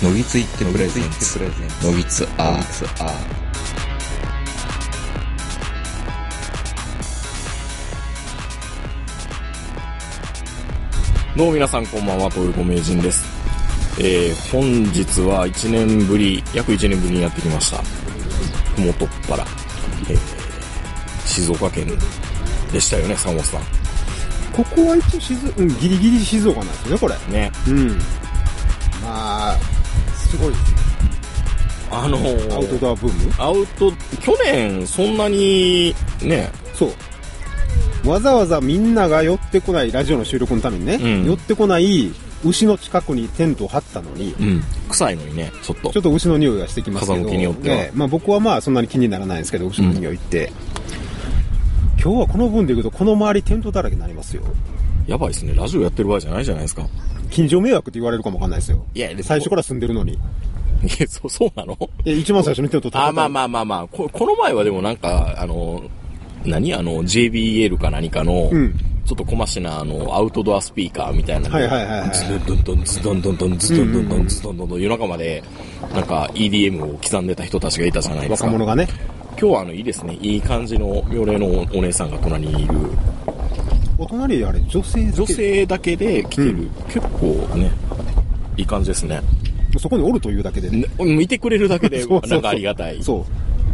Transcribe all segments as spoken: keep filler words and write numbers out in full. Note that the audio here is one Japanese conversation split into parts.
のぎついってプレゼンツのぎつアーツアーどうも皆さんこんばんは、東横名人です。えー、本日はいちねんぶり、約いちねんぶりにやってきました。ふもとっぱら、えー、静岡県でしたよね、サモさん。 ここは一応静、うん、ギリギリ静岡なんですよね、これ。 ね。 うん。まあ、すごいですね。 あのー、 アウトドアブームアウト、去年そんなに、ね。 そう。わざわざみんなが寄ってこない、ラジオの収録のためにね、うん、寄ってこない牛の近くにテントを張ったのに、 うん、臭いのにね、ちょっと。 ちょっと牛の匂いがしてきますけど、 風向きによっては、 ね、まあ僕はまあそんなに気にならないんですけど、牛の匂いって。うん、今日はこの分で言うと、この周りテントだらけになりますよ。 やばいですね。ラジオやってる場合じゃないじゃないですか。 近所迷惑って言われるかもわかんないですよ。 いや、でも最初から住んでるのに。 いや、そう、そうなの？ いや、一番最初にテント立てた。 あ、まあまあまあまあ。こ、この前はでもなんか、あの、何あの、ジェイビーエル か何かの、うん、ちょっと小ましな、あの、アウトドアスピーカーみたいなの。 はいはいはいはい。 ズドンドン、ズドンドンドン、ズドンドンドン、ズドンドンドン、夜中まで、なんか イーディーエム を刻んでた人たちがいたじゃないですか。 若者がね。 今日はあの、いいですね。いい感じの、妙齢のお姉さんが隣にいる。 お隣であれ、女性だけ女性だけで来てる。うん、結構ね、いい感じですね。 そこにおるというだけでね。 見てくれるだけで、なんかありがたい。 そう。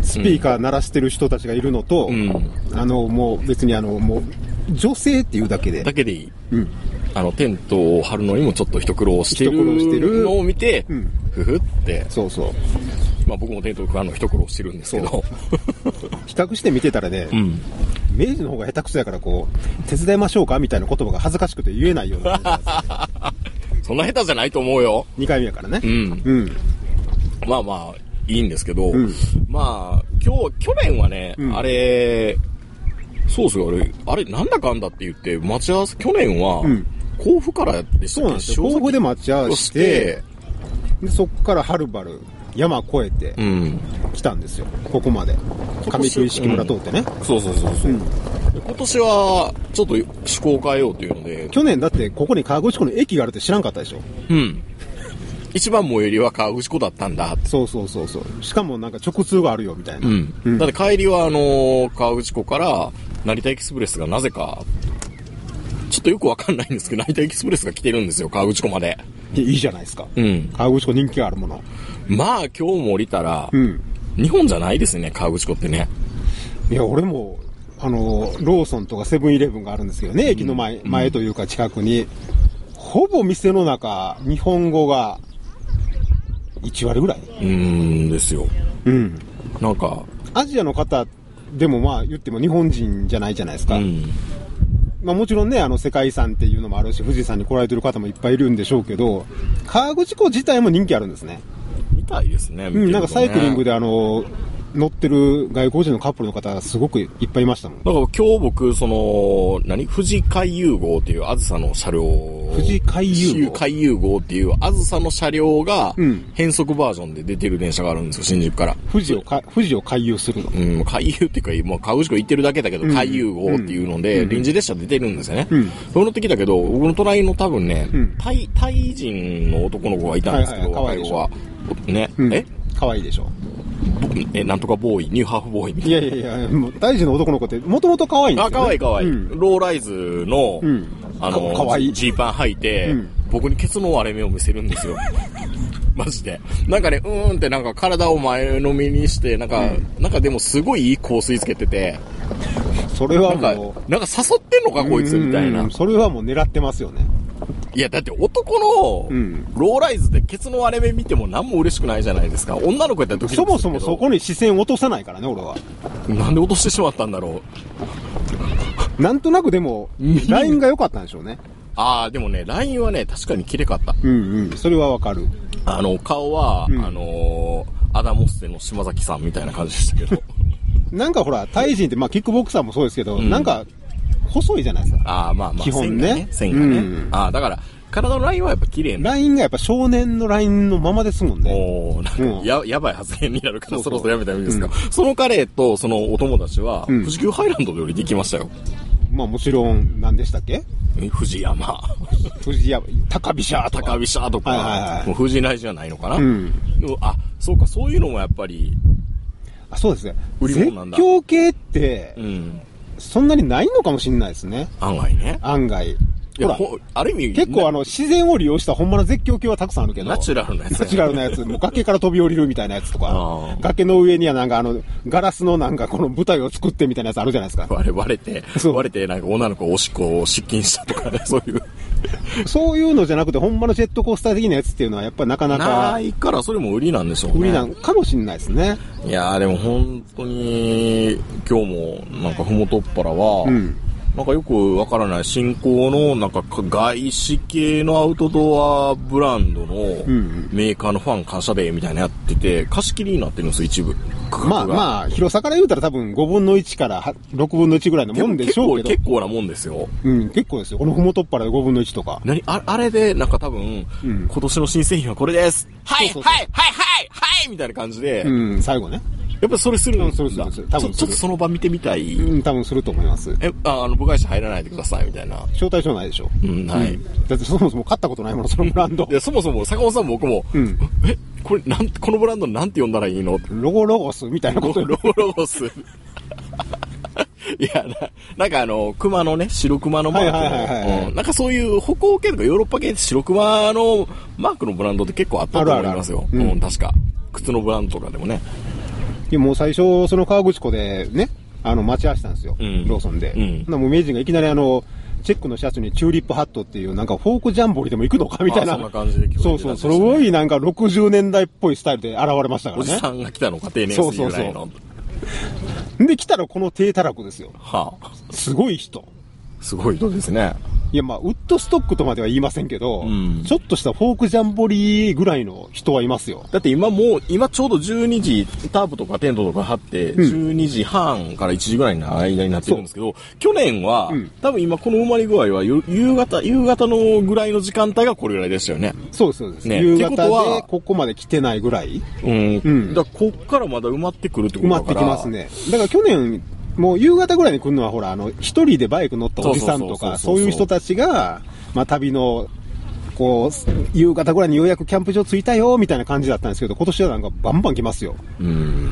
スピーカー鳴らしてる人たちがいるのと、うん、あの、もう別にあの、もう、女性っていうだけで。 だけでいい。うん。あの、テントを張るのにもちょっと一苦労してるのを見て、うん、ふふって。 そうそう。 まあ僕もテントを張るの一苦労してるんですけど。 比較して見てたらね、うん、明治の方が下手くそやからこう、手伝いましょうかみたいな言葉が恥ずかしくて言えないような。 そんな下手じゃないと思うよ。 にかいめやからね。 うん。うん。まあまあ、いいんですけど、うん、まあ、今日、去年はね、うん、あれ、そうっすよ、あれ、あれ、なんだかんだって言って、待ち合わせ、去年は、うん、甲府からでしたっけ？ そうなんですよ。甲府で待ち合わせて、でそっからはるばる山越えて、来たんですよ。ここまで。上九一色村通ってね。 うん、そうそうそうそう。うん、今年は、ちょっと趣向を変えようというので。 去年だって、ここに河口湖の駅があるって知らんかったでしょ？ うん。一番最寄りは河口湖だったんだ。 そうそうそうそう。しかもなんか直通があるよみたいな。 うん。うん、だって帰りはあのー、河口湖から成田エキスプレスがなぜか、ちょっとよくわかんないんですけど、成田エキスプレスが来てるんですよ、河口湖まで。 いいじゃないですか。 うん。 河口湖人気があるもの。 まあ今日も降りたら、うん、日本じゃないですね、河口湖ってね。 いや、俺も、あの、ローソンとかセブンイレブンがあるんですけどね、駅の前、うん、前というか近くに、ほぼ店の中、日本語が、いちわりぐらい？ うーんですよ。 うん。 なんか。 アジアの方でもまあ言っても日本人じゃないじゃないですか。うん。まあもちろんね、あの世界遺産っていうのもあるし、富士山に来られてる方もいっぱいいるんでしょうけど、河口湖自体も人気あるんですね。 みたいですね。 うん、なんかサイクリングであの、乗ってる外国人のカップルの方がすごくいっぱいいましたもん。 だから今日僕、その、何富士海遊号っていうあずさの車両。 富士海遊号海遊号っていうあずさの車両が、変速バージョンで出てる電車があるんですよ、新宿から。 富士をか、富士を海遊するの。 うん、海遊っていうか、もう河口湖行ってるだけだけど、うん、海遊号っていうので、うん、臨時列車出てるんですよね。うん。そう乗ってきたけど、僕の隣の多分ね、うん、タイ、タイ人の男の子がいたんですけど、 はいはい、 はね、 うん、 え可愛いでしょ。 え、なんとかボーイ、ニューハーフボーイみたいな。 いやいやいや、もう大事な男の子って、もともと可愛いんですよ、ね。 あ、可愛い可愛い。うん、ローライズの、うん、あの、 かわいい。 ジーパン履いて、うん、僕にケツの割れ目を見せるんですよ。マジで。なんかね、うーんってなんか体を前のめにして、なんか、うん、なんかでもすごいいい香水つけてて、 それはもう、 なんか、なんか誘ってんのかこいつみたいな。 それはもう狙ってますよね。 いや、だって男の、ローライズでケツの割れ目見ても何も嬉しくないじゃないですか。女の子やったらドキドキするけど。 そもそもそこに視線を落とさないからね、俺は。 なんで落としてしまったんだろう。なんとなくでも、ラインが良かったんでしょうね。 ああ、でもね、ラインはね、確かに綺麗かった。 うんうん。それはわかる。 あの、顔は、うん、あのー、アダモッセの島崎さんみたいな感じでしたけど。 なんかほら、タイ人って、まあ、キックボクサーもそうですけど、うん、なんか、細いじゃないですか。 ああ、まあまあ。 基本ね。 線がね。線がね。うん、ああ、だから、体のラインはやっぱ綺麗な。 ラインがやっぱ少年のラインのままですもんね。 おー、なんか、うん、や、やばい発言になるからそろそろやめたらいいですか。うん、その彼とそのお友達は、うん、富士急ハイランドで降りてきましたよ。 まあもちろん、何でしたっけ？ え藤山。 藤山、高飛車とか。 高飛車とか。はいはいはい、もう藤内じゃないのかな。うん。あ、そうか、そういうのもやっぱり。 あ、そうですね。 売り物なんだ。 絶叫系って、うん。そんなにないのかもしれないですね。 案外ね。 案外。ほら、 ある意味結構あの自然を利用したほんまの絶叫系はたくさんあるけど、 ナチュラルなやつ、 ナチュラルなやつ、もう崖から飛び降りるみたいなやつとか、崖の上にはなんかあのガラスのなんかこの舞台を作ってみたいなやつあるじゃないですか。 割れ割れて割れてなんか女の子おしっこを失禁したとかね、そういうそういうのじゃなくてほんまのジェットコースター的なやつっていうのはやっぱりなかなかないからそれも売りなんでしょうね。 売りなんかもしれないですね。 いやーでも本当に今日もなんかふもとっぱらは。うん、なんかよくわからない新興のなんか外資系のアウトドアブランドのメーカーのファン感謝デーみたいなやってて貸し切りになってるんですよ一部。 まあまあ広さから言うたら多分ごぶんのいちからろくぶんのいちぐらいのもんでしょうけど。 結構、結構なもんですよ。 うん、結構ですよ。このふもとっぱらでごぶんのいちとか。 何 あ, あれでなんか多分、うん、今年の新製品はこれです。はいはいはいはいはいみたいな感じで。 うん、最後ね。 やっぱそれするんだ。 うん、するする多分ちょっとその場見てみたい。 うん、多分すると思います。 え、あ、あの部外者入らないでくださいみたいな。 招待状ないでしょ。 うん、はい、うん。 だってそもそも買ったことないもの、そのブランド。 いや、そもそも坂本さんも僕も、うん、え、これなんこのブランドなんて呼んだらいいの？ ロゴロゴスみたいなこと。 ロゴロゴス。いやな、なんかあの熊のね白熊のマークの、はいはいはいはい、うん、なんかそういう北欧系とかヨーロッパ系で白熊のマークのブランドって結構あったと思いますよ。あるあるある、うん、確か靴のブランドとかでもね。 いやもう最初その河口湖でねあの待ち合わせたんですよ、うん、ローソンで。うん、なもう名人がいきなりあのチェックのシャツにチューリップハットっていうなんかフォークジャンボリでも行くのかみたいな。 そんな感じで、ね、 そうそう、すごいなんかろくじゅうねんだいっぽいスタイルで現れましたからね。 おじさんが来たのか定年過ぎぐらいの。そうそうそうで来たらこの低たらくですよ。 はあ、 すごい人。 すごい人ですね。 いやまあウッドストックとまでは言いませんけど、うん、ちょっとしたフォークジャンボリーぐらいの人はいますよ。 だって今もう今ちょうどじゅうにじタープとかテントとか張って、うん、じゅうにじはんからいちじぐらいの間になってるんですけど、去年は、うん、多分今この埋まり具合は夕方夕方のぐらいの時間帯がこれぐらいでしたよね。 そうですそうです、ね、夕方でここまで来てないぐらい。 うん。うん、だからこっからまだ埋まってくるってことだから。 埋まってきますね。だから去年もう夕方ぐらいに来るのはほらあの一人でバイク乗ったおじさんとかそういう人たちがまあ旅のこう夕方ぐらいにようやくキャンプ場着いたよみたいな感じだったんですけど、今年はなんかバンバン来ますよ。うん。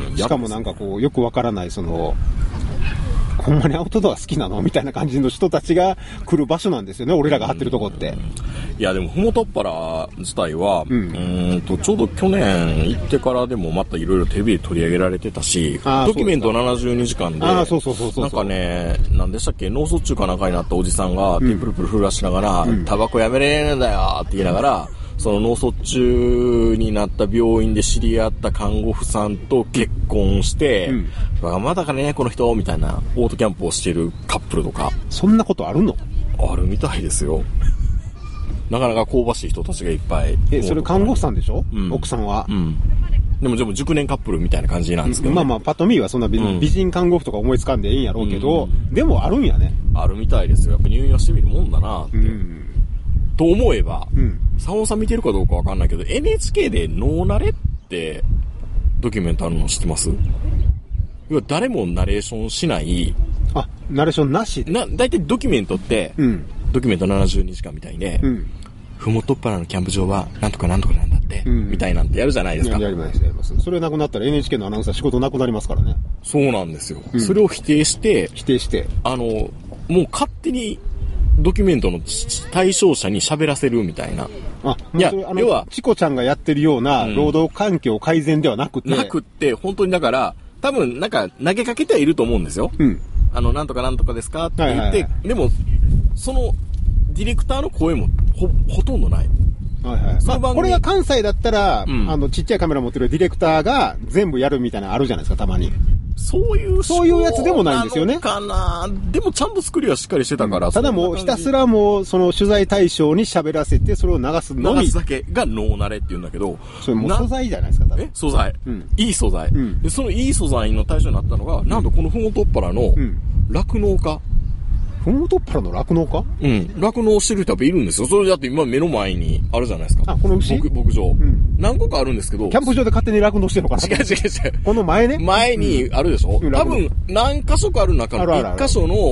しかもなんかこうよくわからないそのほんまにアウトドア好きなのみたいな感じの人たちが来る場所なんですよね、俺らが張ってるとこって。 いやでもふもとっぱら自体は、うん、うーんとちょうど去年行ってからでもまたいろいろテレビで取り上げられてたし、ドキュメントななじゅうにじかんで、 あそうそうそうそう、 なんかね、なんでしたっけ、脳卒中かなんかになったおじさんが手プルプル震らしながら、うん、タバコやめれねえんだよって言いながら、その脳卒中になった病院で知り合った看護婦さんと結婚して、うん、まだかねこの人みたいなオートキャンプをしているカップルとか。 そんなことあるの？ あるみたいですよ。なかなか香ばしい人たちがいっぱい。 え、それ看護婦さんでしょ？うん、奥さんは。うん。 でもでも熟年カップルみたいな感じなんですけど、ね、 まあまあパッと見はそんな 美,、うん、美人看護婦とか思いつかんでいいんやろうけど、うん、でもあるんやね。 あるみたいですよ。やっぱ入院はしてみるもんだなって。うんと思えば、うん、佐野さん見てるかどうかわかんないけど エヌエイチケー でノーナレってドキュメントあるの知ってます？要は誰もナレーションしない。 あ、ナレーションなしな、だいたいドキュメントって、うん、ドキュメントななじゅうにじかんみたいで、うん、ふもとっぱらのキャンプ場はなんとかなんとかなんだって、うん、みたいなんてやるじゃないですか。 やりますやります。それなくなったら エヌエイチケー のアナウンサー仕事なくなりますからね。 そうなんですよ。うん、それを否定して否定してあのもう勝手にドキュメントの対象者に喋らせるみたいな。 あ、いや、あの要はチコちゃんがやってるような労働環境改善ではなくて、 うん、なくって本当にだから多分なんか投げかけてはいると思うんですよ。うん、あのなんとかなんとかですかって言って、はいはいはい、でもそのディレクターの声も ほ, ほとんどない。 はいはい。まあ、これが関西だったら、うん、あのちっちゃいカメラ持ってるディレクターが全部やるみたいなのあるじゃないですか、たまに。 そういうそういうやつでもないんですよね。 かな。でもちゃんと作りはしっかりしてたから。うん、 ただもうひたすらもうその取材対象に喋らせてそれを流すのみ。 流すだけがノーナレって言うんだけど。 それもう素材じゃないですか。多分え素材、うん。いい素材、うん、で。そのいい素材の対象になったのが、うん、なんとこのふもとっぱらの酪農家。 ふもとっぱらの酪農家？ うん。酪農してる人やっぱいるんですよ。それだって今目の前にあるじゃないですか。 あ、この牛？ 牧、牧場、うん。何個かあるんですけど。 キャンプ場で勝手に酪農してるのかな？ 違う違う違う。 この前ね。 前にあるでしょ、うん、多分何箇所かある中の一箇所の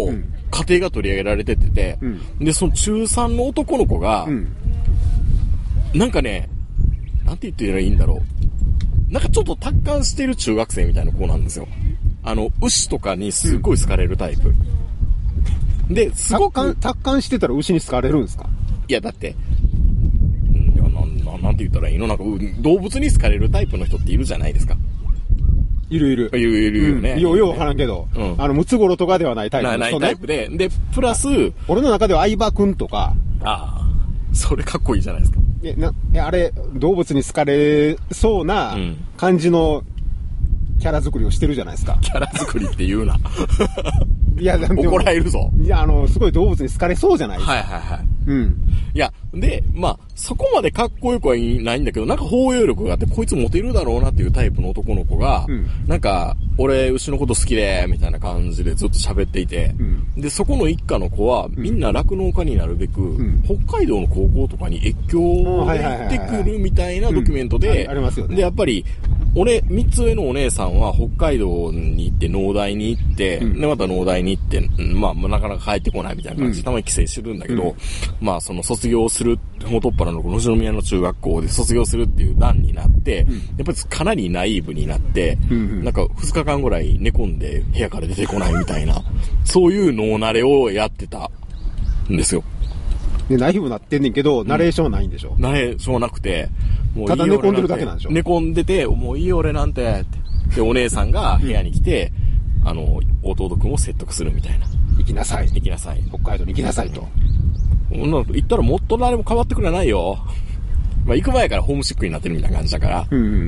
家庭が取り上げられてて、 うん、 で、その中さんの男の子が、うん、なんかね、なんて言ってたらいいんだろう。なんかちょっと達観してる中学生みたいな子なんですよ。あの、牛とかにすごい好かれるタイプ。うん、で、すごく。 達観してたら牛に好かれるんですか？ いや、だって、いやな、な、なんて言ったらいいの？なんか、動物に好かれるタイプの人っているじゃないですか。 いるいる。 いるいるよね。 うん、よう、ようわからんけど、うん、あの、ムツゴロウとかではないタイプの人ね。 ないタイプで、で、プラス、 俺の中では相葉くんとか。 ああ、それかっこいいじゃないですか。 え、な、え、あれ、動物に好かれそうな感じのキャラ作りをしてるじゃないですか。 キャラ作りって言うな。 いや、 怒られるぞ。 いや、あの、すごい動物に好かれそうじゃないですか。 はいはいはい。 うん。 いや、で、まあ、そこまでかっこよくはいないんだけど、なんか包容力があって、こいつモテるだろうなっていうタイプの男の子が、うん、なんか、俺、牛のこと好きで、みたいな感じでずっと喋っていて、うん、で、そこの一家の子は、みんな酪農家になるべく、うん、北海道の高校とかに越境で行ってくるみたいなドキュメントで、 ありますよね。 で、やっぱり、俺、三つ上のお姉さんは北海道に行って、農大に行って、うん、で、また農大に行って、まあ、なかなか帰ってこないみたいな感じで、たまに帰省してるんだけど、うん、まあ、その卒業する、元っ腹の野城宮の中学校で卒業するっていう段になって、うん、やっぱりかなりナイーブになって、うんうん、なんかふつかかんぐらい寝込んで部屋から出てこないみたいな、そういう脳慣れをやってたんですよ。 で、ナイーブなってんねんけど、うん、ナレーションはないんでしょ？ ナレーションはなくて、 もういいただ寝込んでるだけなんでしょ？ 寝込んでて、もういい俺なんて、って。で、お姉さんが部屋に来て、うん、あの、弟くんを説得するみたいな。 行きなさい。 行きなさい。 北海道に行きなさいと。 行ったらもっと誰も変わってくれないよ。まあ行く前からホームシックになってるみたいな感じだから。うんうんうん、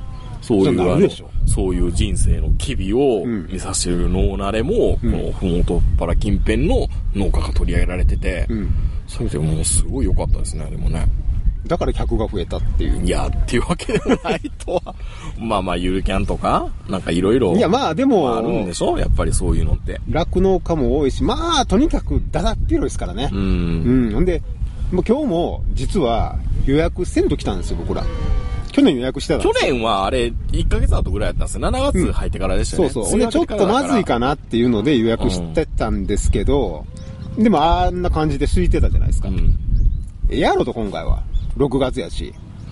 そういうあの、そういう人生の機微を見させる脳慣れも、うん、このふもとっぱら近辺の農家が取り上げられてて、うん、そういう意味でもうすごい良かったですね、でもね。 だから客が増えたっていう。 いや、っていうわけでもないとは。まあまあ、ゆるキャンとか、なんかいろいろ。 いや、まあでも、 あるんでしょやっぱりそういうのって。 酪農家も多いし、まあ、とにかくだだっ広いですからね。うん。うん。ほんで、もう今日も、実は予約せんと来たんですよ、僕ら。去年予約してたんですよ。 去年はあれ、いっかげつ後ぐらいやったんですよ。しちがつ入ってからでしたね。うん、 そうそう。ほんで、ちょっとまずいかなっていうので予約してたんですけど、うん、でもあんな感じで空いてたじゃないですか。うん。えやろと、今回は。ろくがつやし。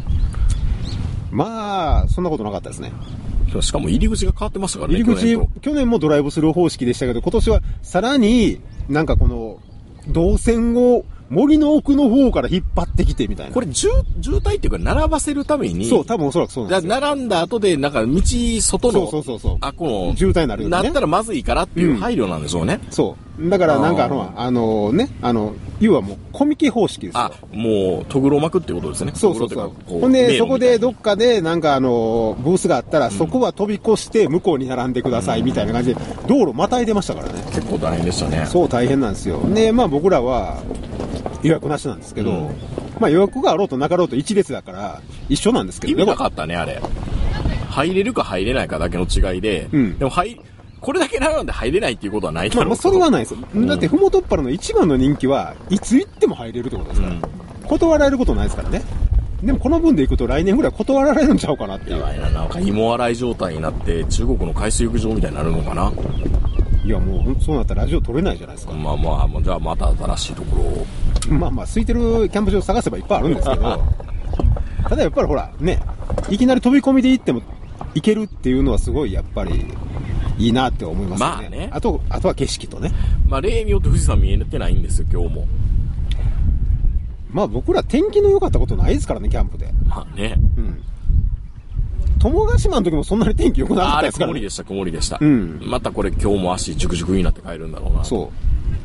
まあ、そんなことなかったですね。 しかも入り口が変わってましたからね。 入り口、去年、去年もドライブスルー方式でしたけど、今年はさらになんかこの、動線を森の奥の方から引っ張ってきてみたいな。 これ渋、渋滞っていうか並ばせるために。 そう、多分おそらくそうなんですよ。 並んだ後で、なんか道、外の。 そうそうそうそう。 あ、この。 渋滞になるよね。 なったらまずいからっていう配慮なんでしょうね。 うん、そう。だからなんかあの、あのね、あの、要はもうコミケ方式ですよ。 あ、もう、とぐろ巻くってことですね。 そうそうそう。ほんで、そこでどっかでなんかあの、ブースがあったら、うん、そこは飛び越して向こうに並んでくださいみたいな感じで、道路またいでましたからね。 結構大変でしたね。 そう、大変なんですよ。で、まあ僕らは、予約なしなんですけど、うん、まあ予約があろうとなかろうと一列だから一緒なんですけどね。意味なかったね、あれ。入れるか入れないかだけの違いで、うん、でも入、これだけ並んで入れないっていうことはないだろう。 まあ、まあそれはないですよ。うん、だってふもとっぱらの一番の人気はいつ行っても入れるってことですから、うん、断られることないですからね。でもこの分で行くと来年ぐらい断られるんちゃうかなっていう。 やばいな、なんか芋洗い状態になって中国の海水浴場みたいになるのかな。 いやもうそうなったらラジオ撮れないじゃないですか。 まあまあ、じゃあまた新しいところを。 まあまあ、空いてるキャンプ場探せばいっぱいあるんですけど、ただやっぱりほら、ね、いきなり飛び込みで行っても行けるっていうのはすごいやっぱりいいなって思いますよね。まあね。あと、あとは景色とね。 まあ例によって富士山見えてないんですよ、今日も。 まあ僕ら天気の良かったことないですからね、キャンプで。 まあね。うん。 友ヶ島の時もそんなに天気良くなかったですからね。 あれ曇りでした、曇りでした。うん。またこれ今日も足ジュクジュクになって帰るんだろうな。 そう。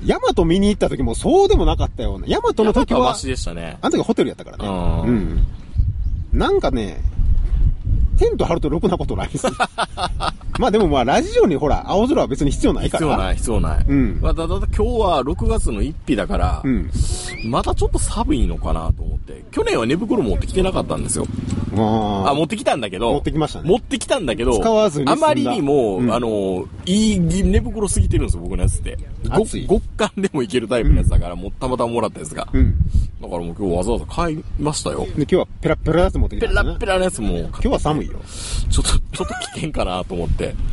ヤマト見に行った時もそうでもなかったような。ヤマトの時は。 ヤマトはマシでしたね。 あの時はホテルやったからね。うん。なんかね、テント張るとろくなことないです。まあでもまあラジオにほら、青空は別に必要ないから。 必要ない、必要ない。うん。まあ、ただ今日はろくがつのついちだから、うん、またちょっと寒いのかなと思って。去年は寝袋持ってきてなかったんですよ。ああ、持ってきたんだけど。 持ってきましたね。 持ってきたんだけど、 使わずにあまりにも、うん、あの、いい寝袋すぎてるんですよ、僕のやつって。極寒でもいけるタイプのやつだから、うん、もうたまたまもらったやつが。うん。だからもう今日わざわざ買いましたよ。 で、今日はペラペラのやつ持ってきたんですね。 ペラペラのやつも。 今日は寒いよ。 ちょっと、ちょっと危険かなと思って。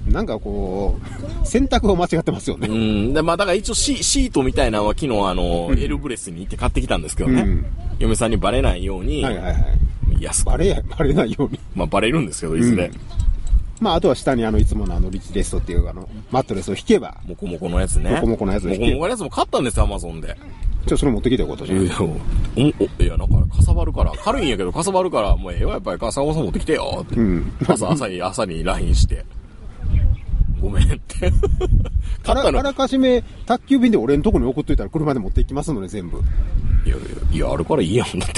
なんかこう、選択を間違ってますよね。 うん。で、まあだから一応シ、シートみたいなのは昨日あの、うん、エルブレスに行って買ってきたんですけどね。うん、嫁さんにバレないように。はいはいはい。安く。 バレや、バレないように。 まあバレるんですけど、いずれ。うん、 まああとは下にあの、いつものあの、リッチレストっていうあの、マットレスを引けば。 モコモコのやつね。 モコモコのやつを引けば。 モコモコのやつも買ったんですよ、アマゾンで。 ちょ、それ持ってきてよ、ことじゃん。いや、 お、お、いや、なんか、かさばるから、軽いんやけど、かさばるから、もうええわ、やっぱり、かさばさん持ってきてよ、って。うん。朝、朝に、朝に ライン して。ごめんって。 あら、あらかじめ、宅急便で俺のとこに送っといたら車で持っていきますので、全部。 いや、いや、あるからいいやん、だって。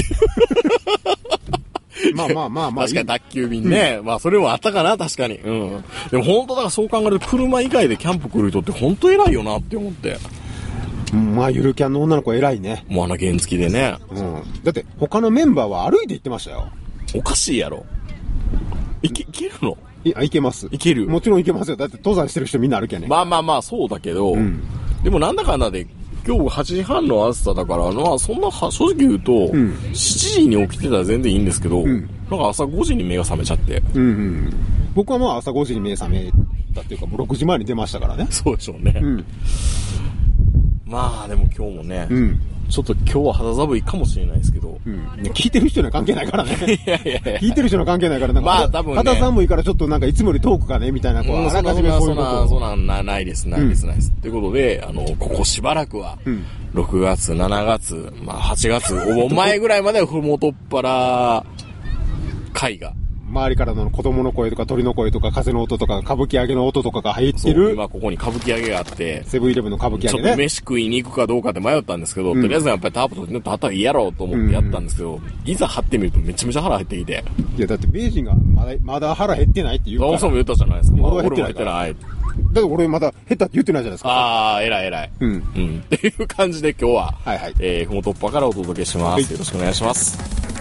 まあまあまあまあ。 確かに宅急便ね。うん、まあそれもあったかな、確かに。うん。でも本当だからそう考えると、車以外でキャンプ来る人って本当偉いよなって思って。 まあ、ゆるキャンの女の子偉いね。 もうあの原付でね。 うん。だって、他のメンバーは歩いて行ってましたよ。 おかしいやろ。いけ、いけるの？ いや、いけます。 いける。 もちろんいけますよ。だって登山してる人みんな歩けね。 まあまあまあ、そうだけど、うん、でもなんだかんだで、今日はちじはんの朝だから、まあそんな、正直言うと、うん、しちじに起きてたら全然いいんですけど、うん、なんか朝ごじに目が覚めちゃって。うんうん、 僕はまあ朝ごじに目覚めたっていうか、もうろくじまえに出ましたからね。 そうでしょうね。うん、まあでも今日もね、うん、ちょっと今日は肌寒いかもしれないですけど、うん、 聞いてる人には関係ないからね。 いやいやいや聞いてる人には関係ないから、なんか、まあ多分ね、肌寒いからちょっっとなんかいつもより遠くかねみたいな、こう、 うん、あらかじめそういうこと。そんな、そんな、ないです、ないです、ないです。と、うん、いうことで、あの、ここしばらくは、うん、ろくがつ、しちがつ、まあはちがつ、お盆前ぐらいまではふもとっぱら会が、 周りからの子供の声とか鳥の声とか風の音とか歌舞伎揚げの音とかが入ってる。 今ここに歌舞伎揚げがあって、 セブンイレブンの歌舞伎揚げね。 ちょっと飯食いに行くかどうかって迷ったんですけど、うん、とりあえずやっぱりタープと立ったらいいやろうと思ってやったんですけど、うん、いざ張ってみるとめちゃめちゃ腹減ってきて。 いやだってベイジンがまだ、まだ腹減ってないって言うから。 そもそも言ったじゃないですか。 まだ減ってない。だって俺まだ減ったって言ってないじゃないですか。 ああ、偉い偉い。うん。うん。っていう感じで今日は、はいはい。えー、ふもとっぱからお届けします。はい、よろしくお願いします。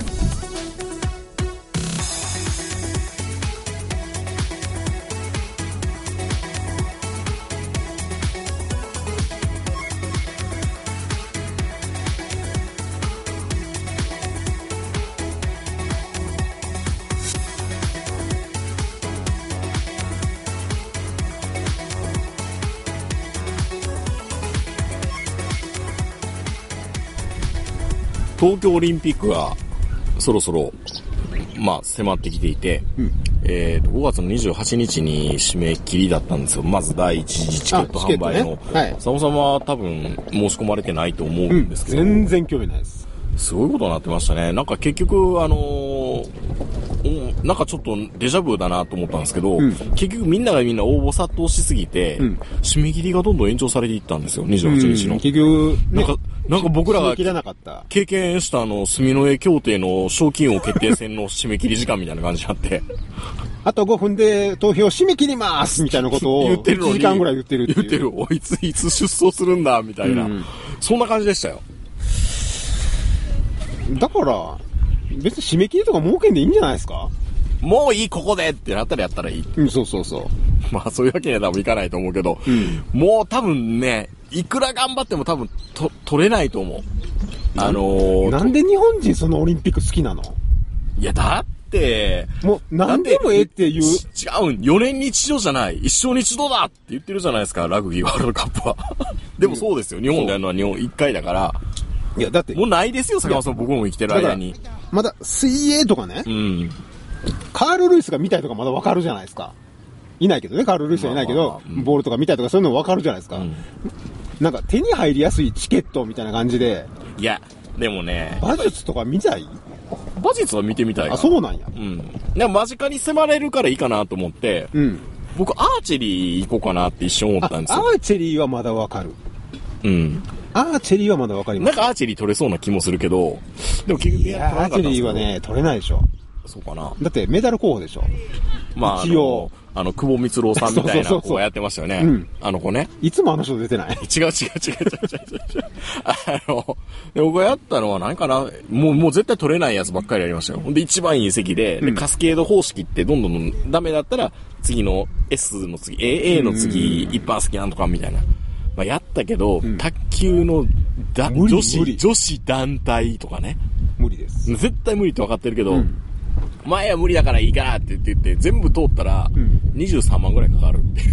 東京オリンピックがそろそろ、まあ、迫ってきていて、うん、えーと、ごがつのにじゅうはちにちに締め切りだったんですよ。まず第一次チケット販売の。ね、はい。佐野さんは多分申し込まれてないと思うんですけど。 うん、全然興味ないです。 すごいことになってましたね。なんか結局、あのー、うん、なんかちょっとデジャブだなと思ったんですけど、うん、結局みんながみんな応募殺到しすぎて、うん、締め切りがどんどん延長されていったんですよ、にじゅうはちにちの。 うん、結局、ね、 なんか、なんか僕らが経験したあの、住之江協定の賞金王決定戦の締め切り時間みたいな感じになって。 あとごふんで投票締め切りますみたいなことを言ってるのにいちじかんぐらい言ってるっていう。言ってる。おいつ、いつ出走するんだみたいな、うん。そんな感じでしたよ。 だから、別に締め切りとか設けんでいいんじゃないですか？ もういい、ここでってなったらやったらいい。 うん、そうそうそう。 まあそういうわけには多分いかないと思うけど、うん、もう多分ね、いくら頑張っても多分と取れないと思う。あのー、 なんで日本人そのオリンピック好きなの？ いや、だって、 もう、なんでもええっていう。違うん。よねんに一度じゃない。一生に一度だって言ってるじゃないですか、ラグビーワールドカップは。でもそうですよ。日本でやるのは日本いっかいだから。 いや、だって。 もうないですよ、坂本さん。僕も生きてる間に。 まだ、水泳とかね。うん。カール・ルイスが見たいとかまだわかるじゃないですか。いないけどね、カール・ルイスはいないけど、まあまあまあ、うん、ボールとか見たいとかそういうのわかるじゃないですか。うん、なんか手に入りやすいチケットみたいな感じで。 いや、でもね。 馬術とか見たい？ 馬術は見てみたい。 あ、そうなんや。 うん。でも間近に迫れるからいいかなと思って、うん。僕、アーチェリー行こうかなって一瞬思ったんですよ。 アーチェリーはまだわかる。うん。アーチェリーはまだわかります。 なんかアーチェリー取れそうな気もするけど、でも結局やアーチェリーはね、取れないでしょ。 そうかな。 だってメダル候補でしょ。 まあ、一応。あの、久保光郎さんみたいな子がやってましたよね。そうそうそう、うん。あの子ね。 いつもあの人出てない？ 違う違う違う違う違う違う。あの、僕がやったのは何かな、もう、もう絶対取れないやつばっかりやりましたよ。ほんで一番いい席で、うん、で、カスケード方式ってどんどんダメだったら、次の S の次、エーエー の次、一般席なんとかみたいな。まあ、やったけど、うん、卓球のだ女子、女子団体とかね。 無理です。 絶対無理って分かってるけど、うん、 前は無理だからいいかって言って、全部通ったら、にじゅうさんまんぐらいかかるっていう。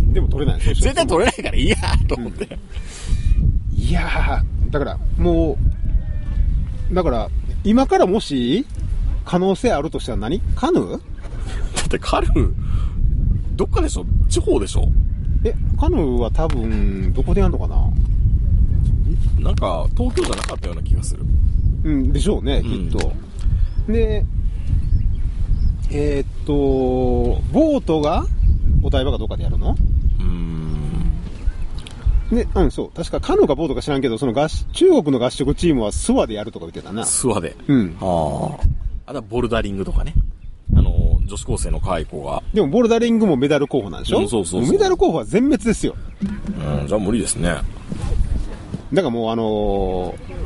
でも取れないですよ。 絶対取れないからいいやと思って。 うん、いやー、だから、もう、だから、今からもし、可能性あるとしたら何？カヌー？ だってカヌー、どっかでしょ？地方でしょ？ え、カヌーは多分、どこでやんのかな？ なんか、東京じゃなかったような気がする。 うん、でしょうね、きっと。うん、で、えー、っと、ボートが、お台場かどっかでやるの？うーん。で、うん、そう。確かカヌーかボートか知らんけど、その合中国の合宿チームはスワでやるとか言ってたな。 スワで。 うん。 はあ。あとはボルダリングとかね。あの、女子高生の可愛い子が。 でもボルダリングもメダル候補なんでしょ？うん、 そうそうそう。 メダル候補は全滅ですよ。 うん、じゃあ無理ですね。だからもうあのー、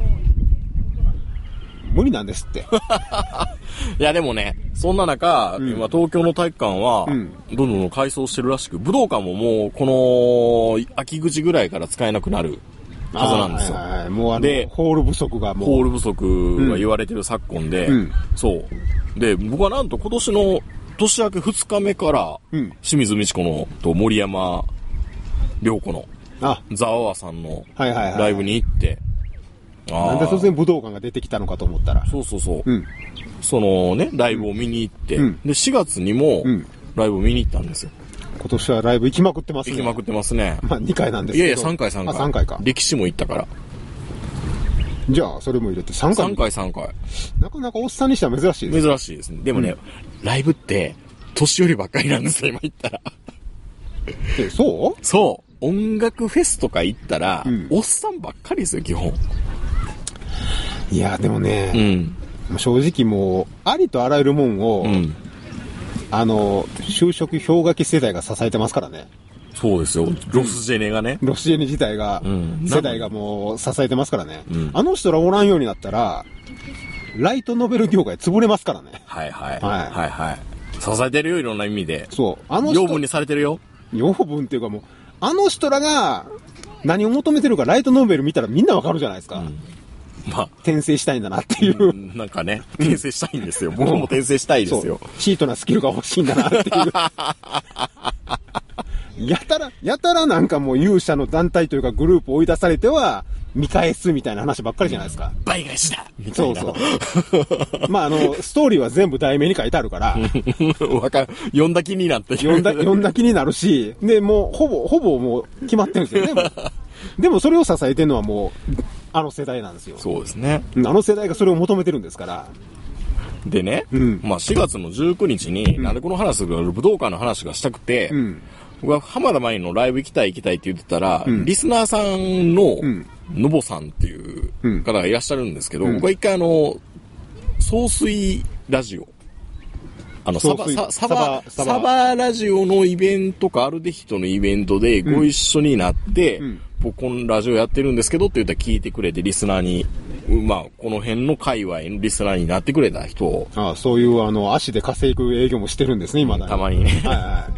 無理なんですって。 いやでもね、そんな中、うん、今東京の体育館は、うん、どんどん改装してるらしく、武道館ももうこの秋口ぐらいから使えなくなるはずなんですよ。 はいはい、もうあのでホール不足がもうホール不足が言われてる昨今で、うん、そうで僕はなんと今年の年明けふつかめから、うん、清水美智子のと森山良子のザワワさんのライブに行って、 なんで突然武道館が出てきたのかと思ったら。 そうそうそう。うん、そのね、ライブを見に行って、うん、で、しがつにも、ライブを見に行ったんですよ。 今年はライブ行きまくってますね。 行きまくってますね。 まあにかいなんですけど。 いやいや、さんかいさんかい。 あ、さんかいか。 歴史も行ったから。 じゃあ、それも入れてさんかい。 さんかいさんかい。 なかなかおっさんにしては珍しいですね。 珍しいですね。でもね、うん、ライブって、年寄りばっかりなんですよ、今行ったら。 え、そう？ そう。音楽フェスとか行ったら、うん、おっさんばっかりですよ、基本。 いや、でもね、うん、正直もう、ありとあらゆるもんを、うん、あの、就職氷河期世代が支えてますからね。 そうですよ。ロスジェネがね。 ロスジェネ自体が、うん、世代がもう支えてますからね。うん、あの人らおらんようになったら、ライトノベル業界潰れますからね。 はいはい。はいはいはい。支えてるよ、いろんな意味で。 そう。 あの人。養分にされてるよ。 養分っていうかもう、あの人らが何を求めてるかライトノベル見たらみんなわかるじゃないですか。うんまあ、転生したいんだなっていう、 うん、なんかね転生したいんですよ、うん、僕も転生したいですよ。 チートなスキルが欲しいんだなっていうやたらやたらなんかもう勇者の団体というかグループを追い出されては見返すみたいな話ばっかりじゃないですか。 倍返しだみたいな。 そうそうまああのストーリーは全部題名に書いてあるからわかる。読んだ気になって読んだ読んだ気になるし、でもうほぼほぼもう決まってるんですよねでもそれを支えてるのはもうあの世代なんですよ。 そうですね。 あの世代がそれを求めてるんですから。 でね、うん、まあしがつのじゅうくにちに、うん、なんでこの話が武道館の話がしたくて、うん、僕は浜田真理のライブ行きたい行きたいって言ってたら、うん、リスナーさんの、うん、のぼさんっていう方がいらっしゃるんですけど、うん、僕は一回あの、総水ラジオ、あの、サバ、ササバ、サバラジオのイベントかアルデヒトのイベントでご一緒になって、うんうん僕このラジオやってるんですけどって言ったら聞いてくれてリスナーに、まあこの辺の界隈のリスナーになってくれた人を。 ああ、そういうあの足で稼ぐ営業もしてるんですね、今だに。 たまにね。はいはい。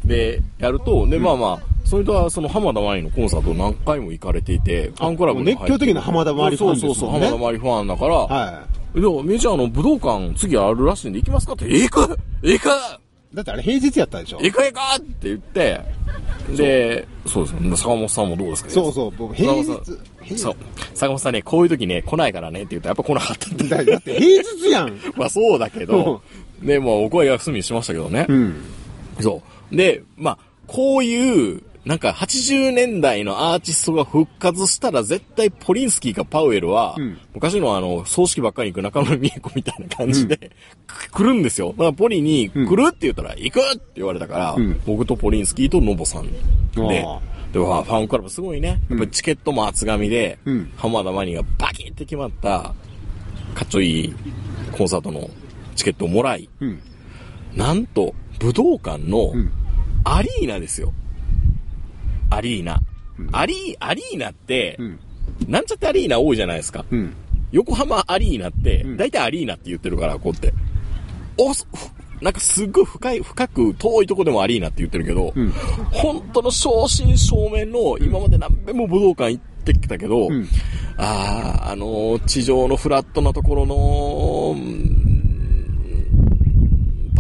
で、やると、で、まあまあ、それとはその浜田真理のコンサート何回も行かれていて、ファンクラブに入って。 熱狂的な浜田真理ファンですもんね。 そうそうそう、浜田真理ファンだから、はい。でも、メジャーの武道館次あるらしいんで行きますかって、行く行くだってあれ平日やったでしょ。 行く行くって言って、で、そうですね。坂本さんもどうですか？ そうそう、僕平日。 そう。坂本さんね、こういう時ね、来ないからねって言ったらやっぱ来なかったんだ。だって平日やん。 まあそうだけど、で、もうお声が休みにしましたけどね。うん。そう。で、まあ、こういう、なんかはちじゅうねんだいのアーティストが復活したら絶対ポリンスキーかパウエルは、うん、昔のあの、葬式ばっかり行く中村美恵子みたいな感じで、うん、来るんですよ。だからポリに来るって言ったら、行くって言われたから、うん、僕とポリンスキーとノボさんで、で、ファンクラブすごいね。やっぱチケットも厚紙で、うん、浜田真理がバキって決まった、かっちょいいコンサートのチケットをもらい、うん、なんと、武道館のアリーナですよ。アリーナ。うん、アリー、アリーナって、うん、なんちゃってアリーナ多いじゃないですか。うん、横浜アリーナって、だいたいアリーナって言ってるから、こうって。お、なんかすっごい深い、深く遠いとこでもアリーナって言ってるけど、うん、本当の正真正銘の、今まで何遍も武道館行ってきたけど、うん、ああ、あの、地上のフラットなところの、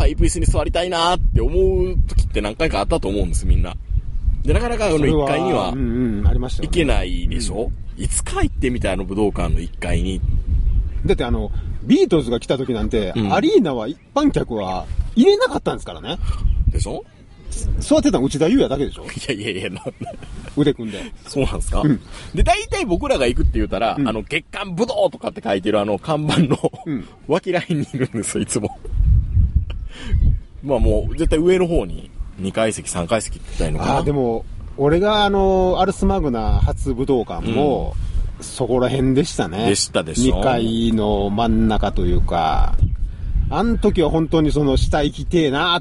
イプ椅子に座りたいなって思う時って何回かあったと思うんです、みんな。で、なかなかあのいっかいには行けないでしょ、うん、いつか行ってみたい、あの武道館のいっかいに。だってあの、ビートルズが来た時なんて、うん、アリーナは一般客は入れなかったんですからね。 でしょ。 座ってたの内田裕也だけでしょ。 いやいやいや、なんだ腕組んで。 そうなんですか、うん、で、大体僕らが行くって言ったら、うん、あの、月刊武道とかって書いてるあの看板の、うん、脇ラインにいるんですよ、いつも。まあもう、絶対上の方ににかい席、さんかい席って言ったらいいのかな。 ああ、でも、俺があの、アルスマグナ初武道館も、うん、そこら辺でしたね。 でしたでしょ。 にかいの真ん中というか、あの時は本当にその下行きてえなーって。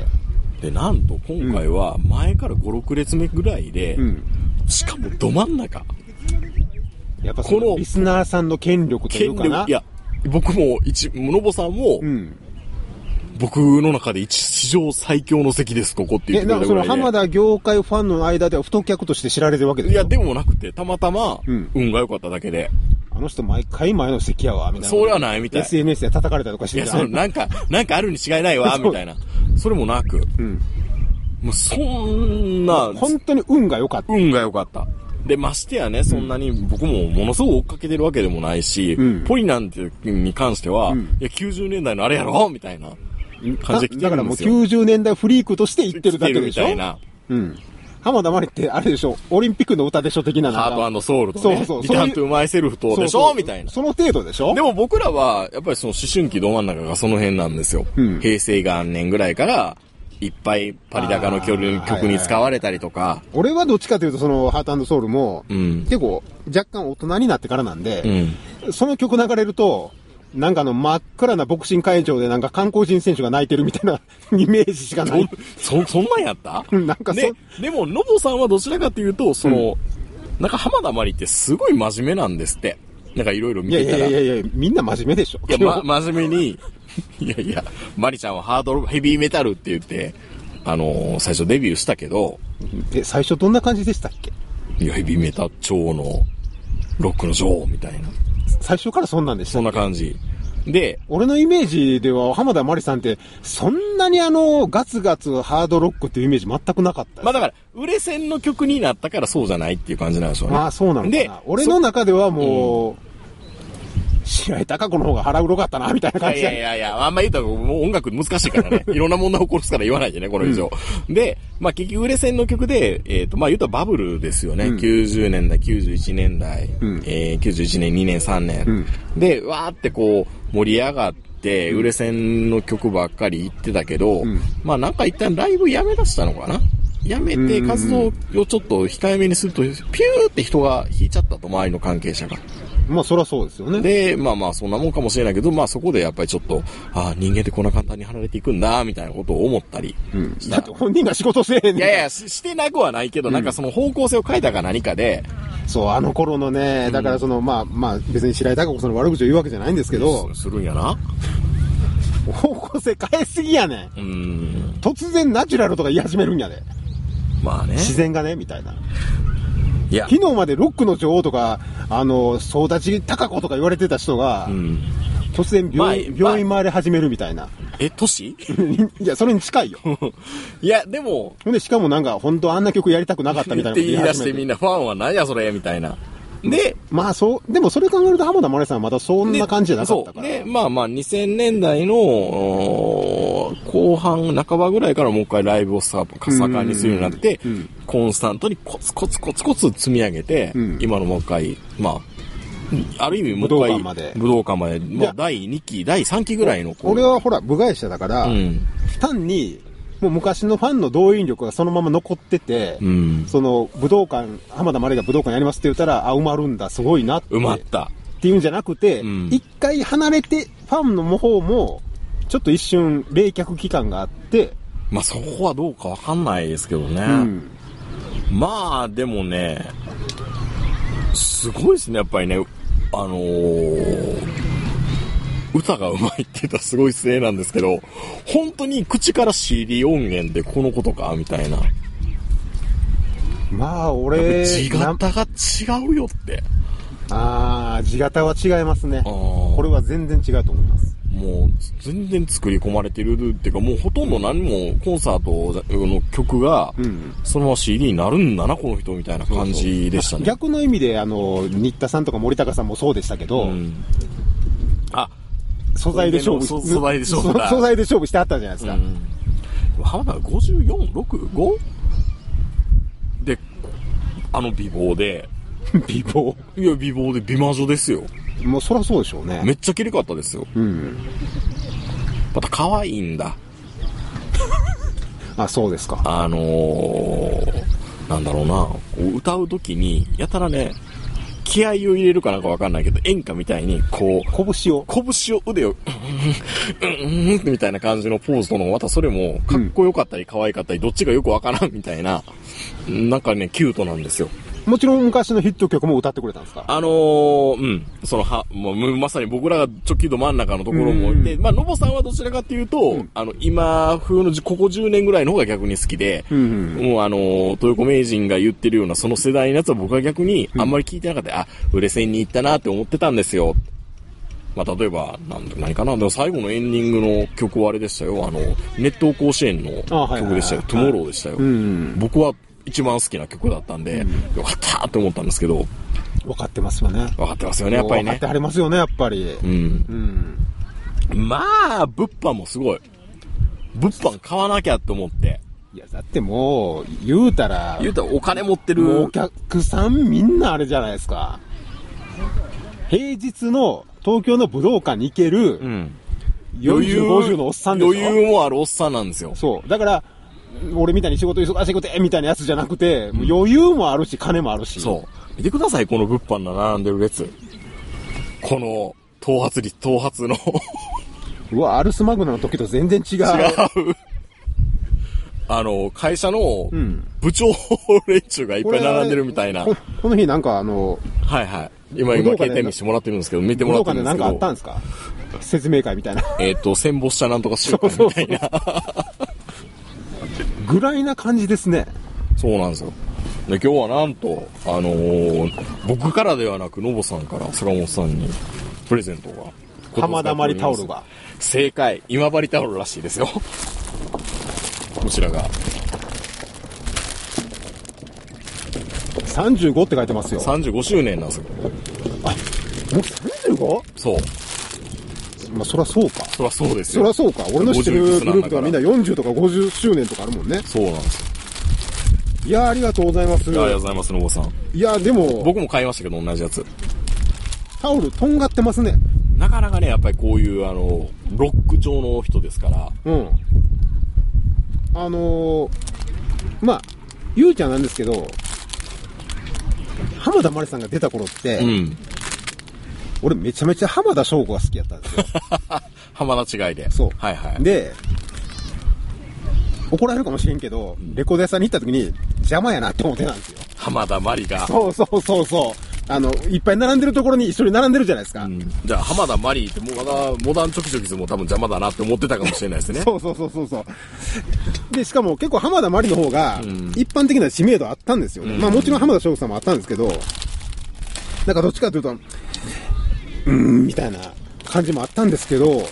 で、なんと今回は前からご、ろく列目ぐらいで、うん、しかもど真ん中。 やっぱそのリスナーさんの権力というかな。 いや、僕も一、のぼさんも、うん、僕の中で一史上最強の席です、ここって言ってくれたぐらいで。 え、なんかその浜田業界ファンの間では太客として知られてるわけですよ。 いや、でもなくて、たまたま、運が良かっただけで。 あの人毎回前の席やわ、みたいな。 それはないみたい。 エスエヌエス で叩かれたりとかしてる。 いや、そのなんか、なんかあるに違いないわ、みたいな。それもなく。うん。もうそんな。 本当に運が良かった。 運が良かった。で、ましてやね、そんなに僕もものすごく追っかけてるわけでもないし、うん、ポリなんてに関しては、うん、いや、きゅうじゅうねんだいのあれやろみたいな感じで来てるんですよ。 だからもうきゅうじゅうねんだいフリークとして言ってるだけでしょ。 みたいな。 うん。浜田真理ってあれでしょ、オリンピックの歌でしょ的な。 ハート&ソウルとね。そうそう。リターントゥマイセルフとでしょ、そうそうみたいな。 その程度でしょ。 でも僕らは、やっぱりその思春期ど真ん中がその辺なんですよ。うん、平成元年ぐらいから、いっぱいパリ高の曲に使われたりとか、はいはいはい。 俺はどっちかというとそのハート&ソウルも、うん、結構若干大人になってからなんで、うん、その曲流れると、なんかあの真っ暗なボクシング会場でなんか韓国人選手が泣いてるみたいなイメージしかない。 そ、そんなんやったなんかそ、 ね、でも、ノボさんはどちらかというと、その、うん、なんか浜田真理ってすごい真面目なんですって。なんかいろいろ見てたら。 いやいやいやいや、みんな真面目でしょ。 いや、ま、真面目に、いやいや、マリちゃんはハードロ、ヘビーメタルって言って、あのー、最初デビューしたけど。 え、最初どんな感じでしたっけ？ いや、ヘビーメタ超の、ロックの女王みたいな。 最初からそんなんでしたっけ？ そんな感じ。で、 俺のイメージでは浜田真理さんってそんなにあのガツガツハードロックっていうイメージ全くなかったです。 まあだから売れ線の曲になったからそうじゃないっていう感じなんでしょうね。 まあそうなのかな。で、俺の中ではもう、うん、白井貴子の方が腹黒かったなみたいな感じで。 いやいやいや、あんま言うたらもう音楽難しいからね。いろんな問題起こすから言わないでね、この以上。うん、で、まあ結局売れ線の曲で、えっ、ー、とまあ言うたらバブルですよね。うん、きゅうじゅうねんだい、きゅうじゅういちねんだい、うん、えー、きゅうじゅういちねん、にねん、さんねん。うん、で、わーってこう盛り上がって。で、売れ線の曲ばっかり言ってたけど、うん、まあなんか一旦ライブやめ出したのかな？やめて活動をちょっと控えめにすると、ピューって人が引いちゃったと、周りの関係者が。 まあそりゃそうですよね。 で、まあまあそんなもんかもしれないけど、まあそこでやっぱりちょっと、ああ、人間ってこんな簡単に離れていくんだ、みたいなことを思ったり。 うん。だって本人が仕事せえへんねん。 いやいやし、してなくはないけど、うん、なんかその方向性を変えたか何かで、 そう、あの頃のね、だからその、うん、まあまあ別に白井貴子さんの悪口を言うわけじゃないんですけど。 するんやな。 方向性変えすぎやねん。うん。突然ナチュラルとか言い始めるんやで。 まあね。 自然がね、みたいな。いや。昨日までロックの女王とか、あの、総立ち高子とか言われてた人が、うん、突然病院、まあ、病院回り始めるみたいな。 え、年いや、それに近いよ。 いや、でも。 ほんで、しかもなんか、本当あんな曲やりたくなかったみたいなこと言い出してみんな、ファンは何やそれ、みたいな。で、 まあそう、でもそれ考えると浜田真理さんはまだそんな感じじゃなかったから。 で、まあまあにせんねんだいの後半、半ばぐらいからもう一回ライブをさ、盛んにするようになって、うんうん、コンスタントにコツコツコツコツ積み上げて、うん、今のもう一回、まあ、ある意味もう一回、武道館まで。武道館まで、まあだいにき、だいさんきぐらいの。 俺はほら、部外者だから、うん、単に、もう昔のファンの動員力がそのまま残ってて、うん、その武道館、浜田真理が武道館やりますって言ったら、あ、埋まるんだ、すごいなって。 埋まった。 っていうんじゃなくて、一、うん、回離れて、ファンの方も、ちょっと一瞬冷却期間があって、 まあそこはどうかわかんないですけどね。うん、まあ、でもね、すごいですね、やっぱりね、あのー、歌が上手いって言ったらすごい失礼なんですけど、本当に口から シーディー 音源でこのことかみたいな。 まあ俺、 地形が違うよって。 ああ、地形は違いますね。これは全然違うと思います。 もう全然作り込まれてるっていうか、もうほとんど何もコンサートの曲がそのまま シーディー になるんだなこの人みたいな感じでしたね。 逆の意味であの新田さんとか森高さんもそうでしたけど、うん、 あ素材で勝負素材で勝負だ素材で勝負してあったじゃないですか。うん、 浜田がごじゅうよん、ろく、ごであの美貌で美貌いや美貌で美魔女ですよ。 もうそりゃそうでしょうね。 めっちゃ綺麗かったですよ。うん。また可愛いんだ。 あ、そうですか。 あのー、なんだろうな、歌うときにやたらね、気合を入れるかなんかわかんないけど、演歌みたいにこう拳を拳を腕をうんうんみたいな感じのポーズとのまたそれもかっこよかったり可愛かったりどっちがよくわからんみたいな、なんかねキュートなんですよ。 もちろん昔のヒット曲も歌ってくれたんですか？ あのー、うん。その、は、もう、まさに僕らが直球度真ん中のところもいて、まあ、ノボさんはどちらかっていうと、うん、あの、今風のここじゅうねんぐらいの方が逆に好きで、うんうん、もうあのー、豊子名人が言ってるようなその世代のやつは僕は逆にあんまり聞いてなかった。うん、あ、売れ線に行ったなって思ってたんですよ。まあ、例えば、なん、何かな、でも最後のエンディングの曲はあれでしたよ。あの、熱湯甲子園の曲でしたよ。トゥモローでしたよ。うんうん、僕は、一番好きな曲だったんで、うん、よかったって思ったんですけど。 分かってますよね。 分かってますよね、やっぱりね。 分かってはりますよね、やっぱり。うん。 うん、まあ、物販もすごい。物販買わなきゃって思って。 いや、だってもう、言うたら。 言うたらお金持ってる。 お客さんみんなあれじゃないですか。平日の東京の武道館に行ける、うん、よんじゅう、ごじゅうのおっさんでしょ。 余裕もあるおっさんなんですよ。 そう。だから、俺みたいに仕事忙しいことみたいなやつじゃなくて、うん、余裕もあるし金もあるし。 そう。見てくださいこの物販の並んでる列。この頭髪率頭髪のうわアルスマグナの時と全然違う。違う。あの会社の部長連中がいっぱい並んでるみたいな。 こ, この日なんかあのはいはい今今携帯見してもらってるんですけど見てもらってるんですけど。 武道館でなんかあったんですか？説明会みたいな。 えっと戦没者なんとかしようかみたいな。 ぐらいな感じですね。 そうなんですよ。で今日はなんとあのー、僕からではなくノボさんから坂本さんにプレゼントが浜田まりタオルが正解今治タオルらしいですよ。こちらがさんじゅうごって書いてますよ。 さんじゅうごしゅうねんなんですよ。 あもう さんじゅうご？ そう。 まあ、そりゃそうか。 そりゃそうですよ。 そりゃそうか。俺の知ってるグループとかみんなよんじゅうとかごじゅっしゅうねんとかあるもんね。 そうなんですよ。 いやありがとうございます。 いやありがとうございます、のぼさん。 いやでも。 僕も買いましたけど、同じやつ。 タオル、とんがってますね。 なかなかね、やっぱりこういう、あの、ロック調の人ですから。 うん。あのー、まあ、ゆうちゃんなんですけど、浜田まりさんが出た頃って、うん。俺めちゃめちゃ浜田省吾が好きやったんですよ。 浜田違いで。 そう。 はいはい。 で、怒られるかもしれんけど、うん、レコード屋さんに行った時に邪魔やなって思ってたんですよ。 浜田まりが。 そうそうそうそう。あの、いっぱい並んでるところに一緒に並んでるじゃないですか。うん、 じゃあ浜田まりってもうまだモダンチョキチョキズも多分邪魔だなって思ってたかもしれないですね。 そうそうそうそうそう。で、しかも結構浜田まりの方が一般的な知名度あったんですよね。うん、まあもちろん浜田省吾さんもあったんですけど、なんかどっちかというと、うーんみたいな感じもあったんですけど、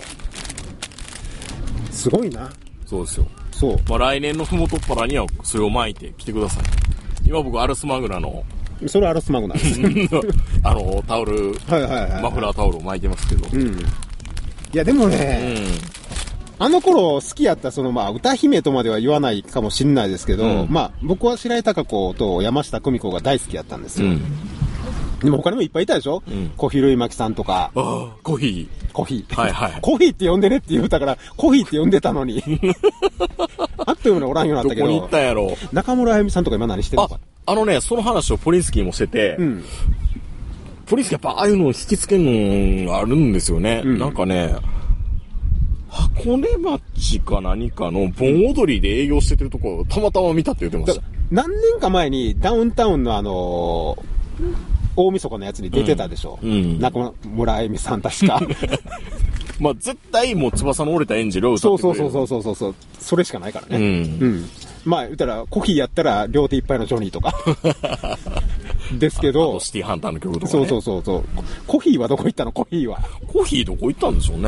すごいな。 そうですよ。 そう。 まあ来年のふもとっぱらにはそれを巻いて来てください。今僕アルスマグナのそれはアルスマグナですあのタオル、はいはいはい、はい、マフラータオルを巻いてますけど。うん。いやでもね、うん、あの頃好きやったそのまあ歌姫とまでは言わないかもしれないですけど、うん、まあ僕は白井貴子と山下久美子が大好きやったんですよ。うんでも他にもいっぱいいたでしょ、うん、小比類巻さんとか。 ああ、コーヒー。コーヒー。 はいはい。 コーヒーって呼んでねって言うたから、コーヒーって呼んでたのに。あっという間におらんようになったけど。 どこに行ったんやろ。 中村あゆみさんとか今何してるのか。 あ、あのね、その話をポリンスキーもしてて、うん、ポリンスキーやっぱああいうのを引きつけるのがあるんですよね。うん、なんかね、箱根町か何かの盆踊りで営業してるところをたまたま見たって言ってました。 何年か前にダウンタウンのあのー、大晦日のやつに出てたでしょ、うんうん、中村あゆみさん確かまあ絶対もう翼の折れたエンジェルを歌ってくれる。 そうそうそうそうそうそれしかないからね、うん、うん、まあ言ったらコーヒーやったら両手いっぱいのジョニーとかですけどあ, あとシティハンターの曲とかね。 そうそうそうそう。コーヒーはどこ行ったの？コーヒーはコーヒーどこ行ったんでしょうね。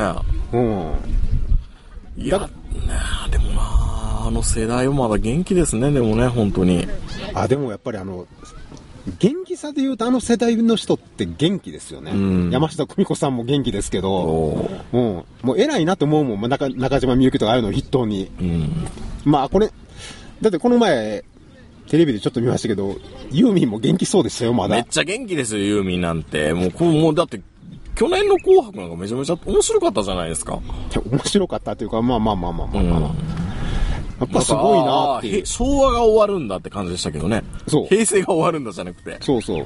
うん。 いや、ね、でもな、あの世代はまだ元気ですね、でもね、本当に。 あ、でもやっぱりあの、元気さで言うとあの世代の人って元気ですよね。うん、山下久美子さんも元気ですけど、うん、もう偉いなと思うもん、中, 中島みゆきとかああいうのを筆頭に。うん、まあこれ、だってこの前、テレビでちょっと見ましたけど、ユーミンも元気そうですよ、まだ。 めっちゃ元気ですよ、ユーミンなんて。もう、こうもうだって、去年の紅白なんかめちゃめちゃ面白かったじゃないですか。 面白かったというか、まあまあまあまあまあまあ。うん、やっぱすごいなっていう。 昭和が終わるんだって感じでしたけどね。そう。平成が終わるんだじゃなくて。 そうそう。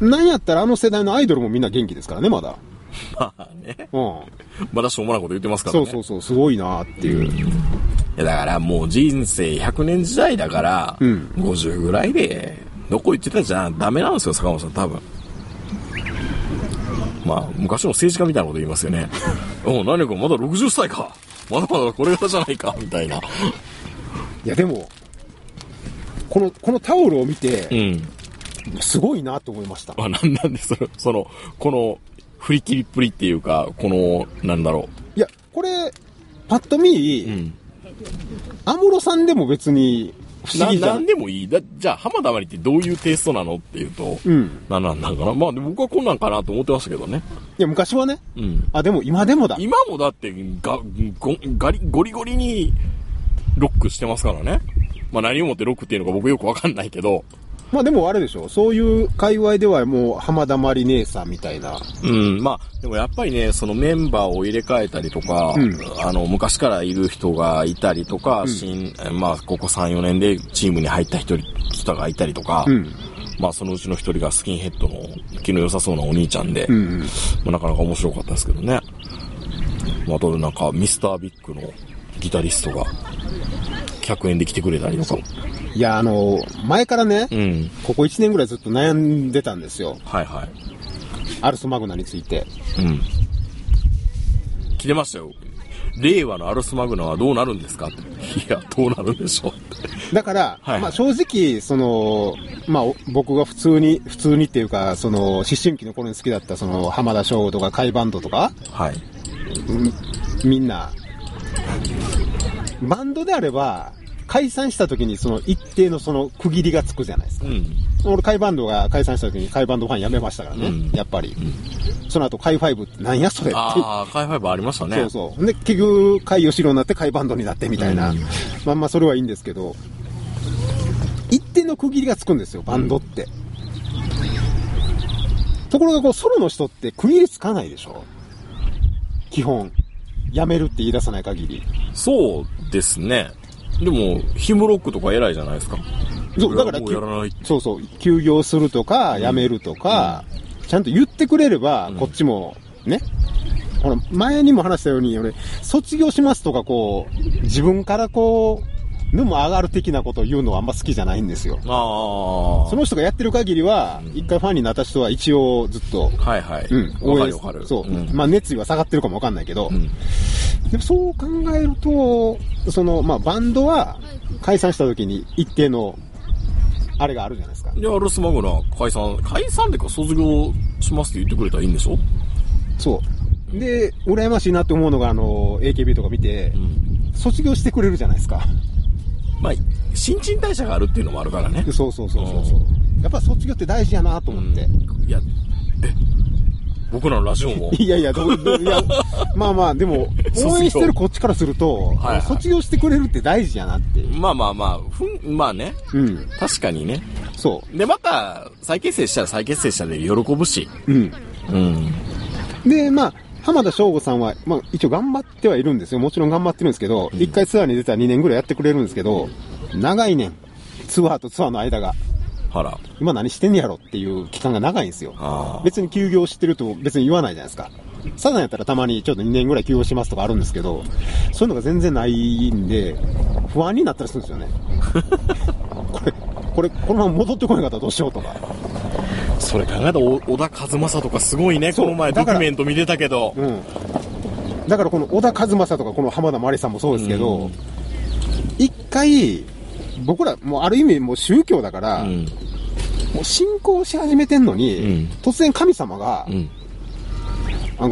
なんやったらあの世代のアイドルもみんな元気ですからね、まだ。 まあね。うん。まだしょうもないこと言ってますからね。 そうそうそう、すごいなっていう。うん、いやだからもう人生ひゃくねん時代だから、うん、ごじゅうぐらいで、どこ行ってたじゃダメなんですよ、坂本さん、多分。まあ、昔の政治家みたいなこと言いますよね。おう、何かまだろくじゅっさいか。まだまだこれからじゃないか、みたいな。いや、でも、この、このタオルを見て、うん、すごいなと思いました。 あ、なんなんで、その、その、この、振り切りっぷりっていうか、この、なんだろう。いや、これ、パッと見、安室、うん、さんでも別に、不思議じゃん。 な、なんでもいい。だ、じゃあ、浜田まりってどういうテイストなのっていうと、うん。なんなんなんかな。まあ、僕はこんなんかなと思ってましたけどね。 いや、昔はね。うん。あ、でも今でもだ。 今もだって、が、ご、ガリ、ゴリゴリに、ロックしてますからね。まあ、何をもってロックっていうのか僕よくわかんないけど。 まあでもあれでしょ、そういう界隈ではもう浜田まり姉さんみたいな。 うん、まあでもやっぱりね、そのメンバーを入れ替えたりとか、うん、あの昔からいる人がいたりとか、うん、新まあここさん、よねんでチームに入った人人がいたりとか、うん、まあそのうちの一人がスキンヘッドの気の良さそうなお兄ちゃんで、うんうん、まあ、なかなか面白かったですけどね。まあ、あとなんかミスタービッグのギタリストがひゃくえんで来てくれたりとか。 いや、あの、前からね、うん、ここいちねんぐらいずっと悩んでたんですよ。 はいはい。 アルスマグナについて。 うん。来てましたよ。令和のアルスマグナはどうなるんですかって。いや、どうなるんでしょうって。 だから、はいはい、まあ正直、その、まあ僕が普通に、普通にっていうか、その、思春期の頃に好きだった、その、浜田省吾とかカイバンドとか、はい。みんな、バンドであれば、解散した時にその一定のその区切りがつくじゃないですか。うん、俺、カイバンドが解散した時にカイバンドファン辞めましたからね、うん、やっぱり。うん、その後、カイファイブってなんやそれって。 ああ、カイファイブありましたね。 そうそう。で、結局、カイヨシロになってカイバンドになってみたいな。うん、まあまあ、それはいいんですけど、一定の区切りがつくんですよ、バンドって。うん、ところが、こう、ソロの人って区切りつかないでしょ、基本。辞めるって言い出さない限り。 そうですね。でも、ヒムロックとか偉いじゃないですか。 そう、だから、そうそう、休業するとか、辞めるとか、うん、ちゃんと言ってくれれば、うん、こっちも、ね。ほら、前にも話したように、俺、卒業しますとか、こう、自分からこう、沼上がる的なことを言うのはあんま好きじゃないんですよ。ああ。その人がやってる限りは、一、うん、回ファンになった人は一応ずっと、 はいはい。 うん、 応援、わかるわかる。 そう。うん、まあ、熱意は下がってるかもわかんないけど、うん、でもそう考えると、その、まあ、バンドは解散した時に一定の、あれがあるじゃないですか。 いや、アルスマグナ解散、解散ってか卒業しますって言ってくれたらいいんでしょ？ そう。で、羨ましいなって思うのが、あの、エーケービー とか見て、うん、卒業してくれるじゃないですか。まあ、 新陳代謝があるっていうのもあるからね。 そうそうそうそうそう。やっぱ卒業って大事やなと思って。 うん、いや、え、僕らのラジオもいやいや、どう、どういや、まあまあ、でも、応援してるこっちからすると、はいはい、卒業してくれるって大事やなって。 まあまあまあ、ふん、まあね。うん。確かにね。そう。で、また、再結成したら再結成したで喜ぶし。うん。 うん。で、まあ、浜田省吾さんは、まあ、一応頑張ってはいるんですよ。もちろん頑張ってるんですけど、一、うん、回ツアーに出たらにねんぐらいやってくれるんですけど、長いねん。ツアーとツアーの間が。 はら。 今何してんねやろっていう期間が長いんですよ。別に休業してると別に言わないじゃないですか。サザンやったらたまにちょっとにねんぐらい休業しますとかあるんですけど、そういうのが全然ないんで、不安になったりするんですよね。これ、これ、このまま戻ってこなかったらどうしようとか。 それ考えたら小田和正とかすごいね。この前ドキュメント見てたけど。うん。 だからこの小田和正とかこの浜田真理さんもそうですけど、一、うん、回、僕らもうある意味もう宗教だから、うん、もう信仰し始めてんのに、うん、突然神様が、うん、あ、ごめん、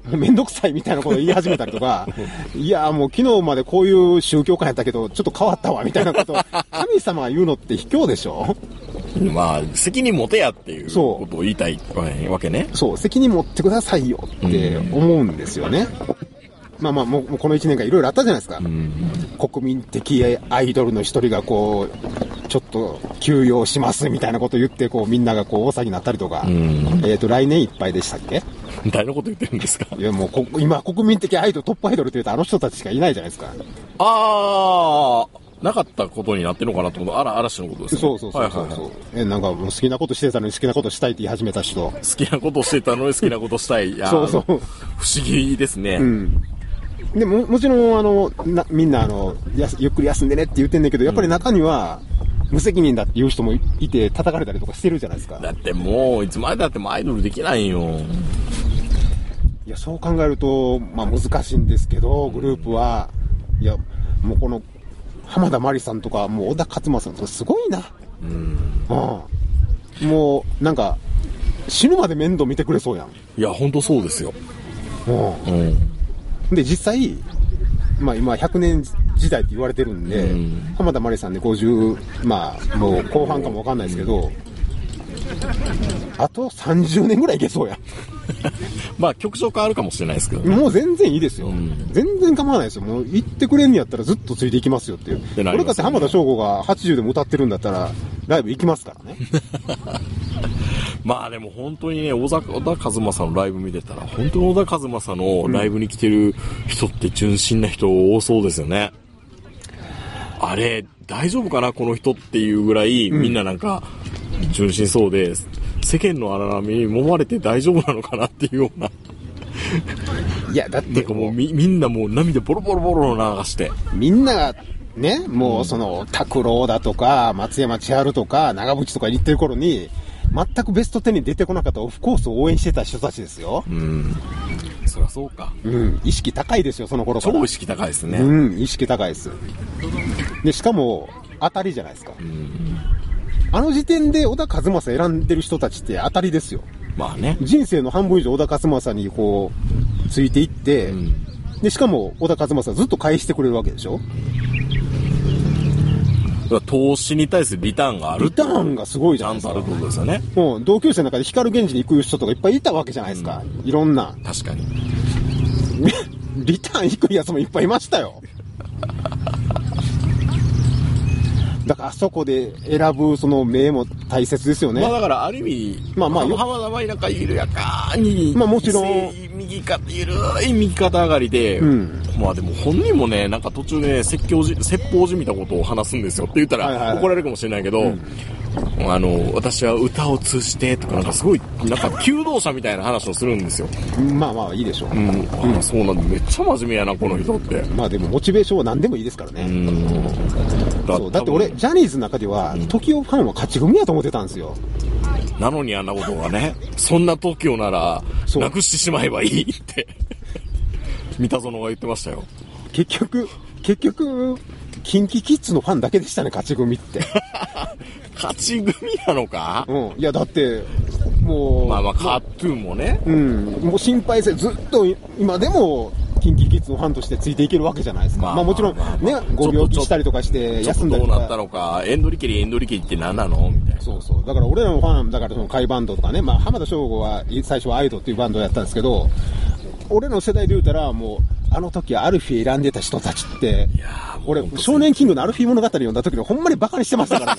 もうめんどくさいみたいなことを言い始めたりとか、いや、もう昨日までこういう宗教観やったけど、ちょっと変わったわみたいなことを、神様が言うのって卑怯でしょ。 まあ、責任持てやっていうことを言いたいわけね。 そう、責任持ってくださいよって思うんですよね。まあまあ、もう、もうこの一年間いろいろあったじゃないですか。国民的アイドルの一人がこう、ちょっと休養しますみたいなことを言って、こう、みんながこう、大騒ぎになったりとか、えっと、来年いっぱいでしたっけ？ 誰のこと言ってるんですか？ いや、もうこ、今、国民的アイドル、トップアイドルって言うとあの人たちしかいないじゃないですか。 あー。なかったことになってるのかなと思う。あら、嵐のことですね。 そうそうそうそう。はいはいはい、え、なんかもう好きなことしてたのに好きなことしたいって言い始めた人。 好きなことしてたのに好きなことしたい。いやそうそう。不思議ですね。うん。 でも、もちろん、あの、な、みんな、あの、やゆっくり休んでねって言ってんだけど、やっぱり中には、無責任だっていう人もいて、叩かれたりとかしてるじゃないですか。 だってもう、いつまでだってもアイドルできないよ。 いや、そう考えると、まあ難しいんですけど、グループは、いや、もうこの、浜田真理さんとか、もう小田和正さんとかすごいな。うん。ああ。もう、なんか、死ぬまで面倒見てくれそうやん。 いや、ほんとそうですよ。うん。 うんで、実際、まあ今ひゃくねん時代って言われてるんで、うん、浜田真理さんでごじゅう、まあもう後半かもわかんないですけど、うん、あとさんじゅうねんぐらいいけそうや。 まあ曲調変わるかもしれないですけど、 ね、もう全然いいですよ、うん。全然構わないですよ。もう言ってくれんにやったらずっとついていきますよっていう。これかって浜田省吾がはちじゅうでも歌ってるんだったら、ライブ行きますからね。 まあでも本当にね、小田和正のライブ見てたら、本当に小田和正のライブに来てる人って純真な人多そうですよね。うん、あれ、大丈夫かなこの人っていうぐらい、みんななんか、純真そうで、世間の荒波に揉まれて大丈夫なのかなっていうような。 いや、だって。 なんかもうみ、みんなもう涙ボロボロボロ流して。 みんなが、ね、もうその、拓郎だとか、松山千春とか、長渕とか言ってる頃に、全くベストじゅうに出てこなかったオフコースを応援してた人たちですよ。 うん。そりゃそうか。 うん。意識高いですよ、その頃から。 超意識高いですね。 うん、意識高いです。で、しかも、当たりじゃないですか。うん。あの時点で小田和正選んでる人たちって当たりですよ。 まあね。 人生の半分以上小田和正にこう、ついていって、うん、で、しかも小田和正はずっと返してくれるわけでしょ。 投資に対するリターンがある。 リターンがすごいじゃん。 ちゃんとあるってことですよね。 もう同級生の中で光源氏に行く人とかいっぱいいたわけじゃないですか。うん、いろんな。 確かに。 リターン低いやつもいっぱいいましたよ。だからあそこで選ぶその名も大切ですよね。 まあだからある意味、まあまあ、浜田舞なんか緩やかに、 まあもちろん、 右肩、ゆるい右肩上がりで、うん、まあでも本人もね、なんか途中で、ね、説教じ、説法じみたことを話すんですよって言ったら、はいはいはい、怒られるかもしれないけど、うん、あの、私は歌を通じてとかなんかすごい、なんか求道者みたいな話をするんですよ。 まあまあいいでしょう。 うん。うん、そうなんで、めっちゃ真面目やな、この人って。 まあでもモチベーションは何でもいいですからね。うん。だ, そうだって俺、ジャニーズの中では、トキオファンは勝ち組やと思ってたんですよ。 なのにあんなことがね、そんなトキオなら、なくしてしまえばいいって、三田園が言ってましたよ。 結局、結局、キンキキッズのファンだけでしたね、勝ち組って。 勝ち組なのか？ うん。いや、だって、もう。 まあまあ、カットゥーンもね。 うん。もう心配せずっと、今でも、キンキキッズのファンとしてついていけるわけじゃないですか。まあ、まあ、もちろん、ね、ご病気したりとかして、休んだりとか。 どうなったのか、エンドリケリ、エンドリケリって何なのみたいな。 そうそう。だから俺らのファン、だからその甲斐バンドとかね、まあ、浜田省吾は、最初はアイドっていうバンドをやったんですけど、俺の世代で言うたら、もう、あの時アルフィー選んでた人たちって、いや俺、少年キングのアルフィー物語読んだ時にほんまにバカにしてましたからね。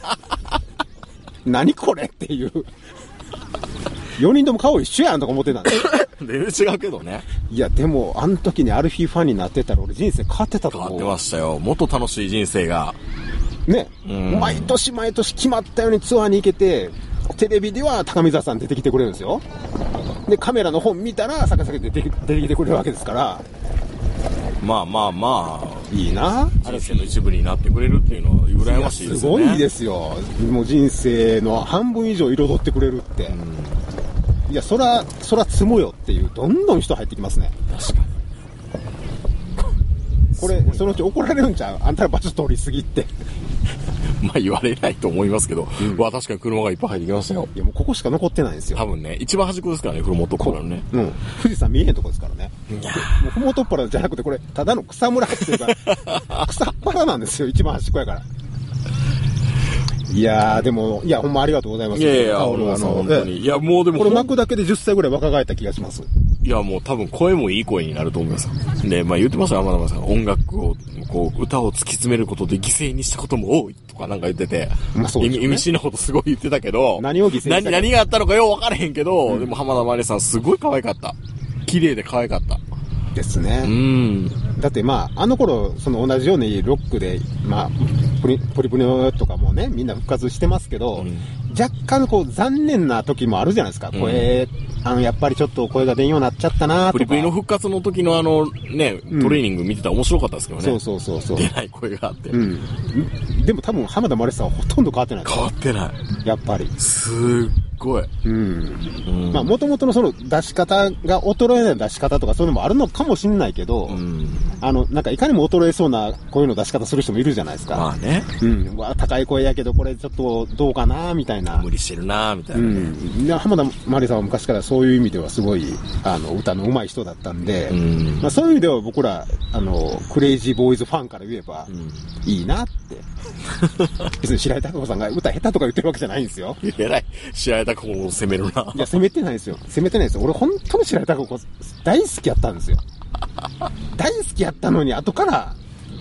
何これっていう。よにんとも顔一緒やんとか思ってたんで。 全然違うけどね。 いや、でも、あの時にアルフィーファンになってたら俺人生変わってたと思う。 変わってましたよ。もっと楽しい人生が。 ね。毎年毎年決まったようにツアーに行けて、テレビでは高見沢さん出てきてくれるんですよ。で、カメラの本見たら、逆々で出てきてくれるわけですから。 まあまあまあ、 いいな。 人生の一部になってくれるっていうのは羨ましいですよね。 すごいですよ。もう人生の半分以上彩ってくれるって。うん、いや、そら、そら積むよっていう、どんどん人入ってきますね。 確かに。 これ、そのうち怒られるんちゃう？あんたら場所通り過ぎって。 まあ言われないと思いますけど、うん、わ確かに車がいっぱい入ってきましたよ。 いやもうここしか残ってないんですよ。 多分ね、一番端っこですからね、ふもとっぱらのね。 うん。富士山見えへんとこですからね。いやもうふもとっぱらじゃなくて、これ、ただの草むらっていうか、草っぱらなんですよ、一番端っこやから。いやー、でも、いや、ほんまありがとうございます。 いやいや、あの、本当に。いや、もうでも。 これ巻くだけでじゅっさいぐらい若返った気がします。 いや、もう多分声もいい声になると思います。で、まあ言ってましたよ、天野さん。音楽を、こう、歌を突き詰めることで犠牲にしたことも多いとかなんか言ってて。まあそうですね。意味深なことすごい言ってたけど。 何を犠牲にした何、何があったのかよう分からへんけど、うん、でも浜田真理さんすごい可愛かった。綺麗で可愛かった。 ですね。うん。だってまあ、あの頃、その同じようにロックで、まあ、プリプリプリとかもね、みんな復活してますけど、うん、若干こう残念な時もあるじゃないですか。うん、声、あの、やっぱりちょっと声が出んようになっちゃったなとか。 プリプリの復活の時のあの、ね、トレーニング見てたら面白かったですけどね。 うん、そうそうそうそう。 出ない声があって。 うん。でも多分浜田真理さんはほとんど変わってない。 変わってない。 やっぱり。 すっごい。 うん。うん、まあ、もともとのその出し方が衰えない出し方とかそういうのもあるのかもしれないけど、うん、あの、なんかいかにも衰えそうな声の出し方する人もいるじゃないですか。 まあね。 うん。わ高い声やけどこれちょっとどうかなみたいな。 無理してるなみたいな、ね。 うん。浜田真理さんは昔からそういう意味ではすごい、あの、歌の上手い人だったんで、うん、まあそういう意味では僕ら、あの、クレイジーボーイズファンから言えば、うん、いいなって。別に白井貴子さんが歌下手とか言ってるわけじゃないんですよ。 えらい。白井貴子を責めるな。 いや、責めてないですよ。責めてないですよ。俺本当に白井貴子大好きやったんですよ。大好きやったのに後から、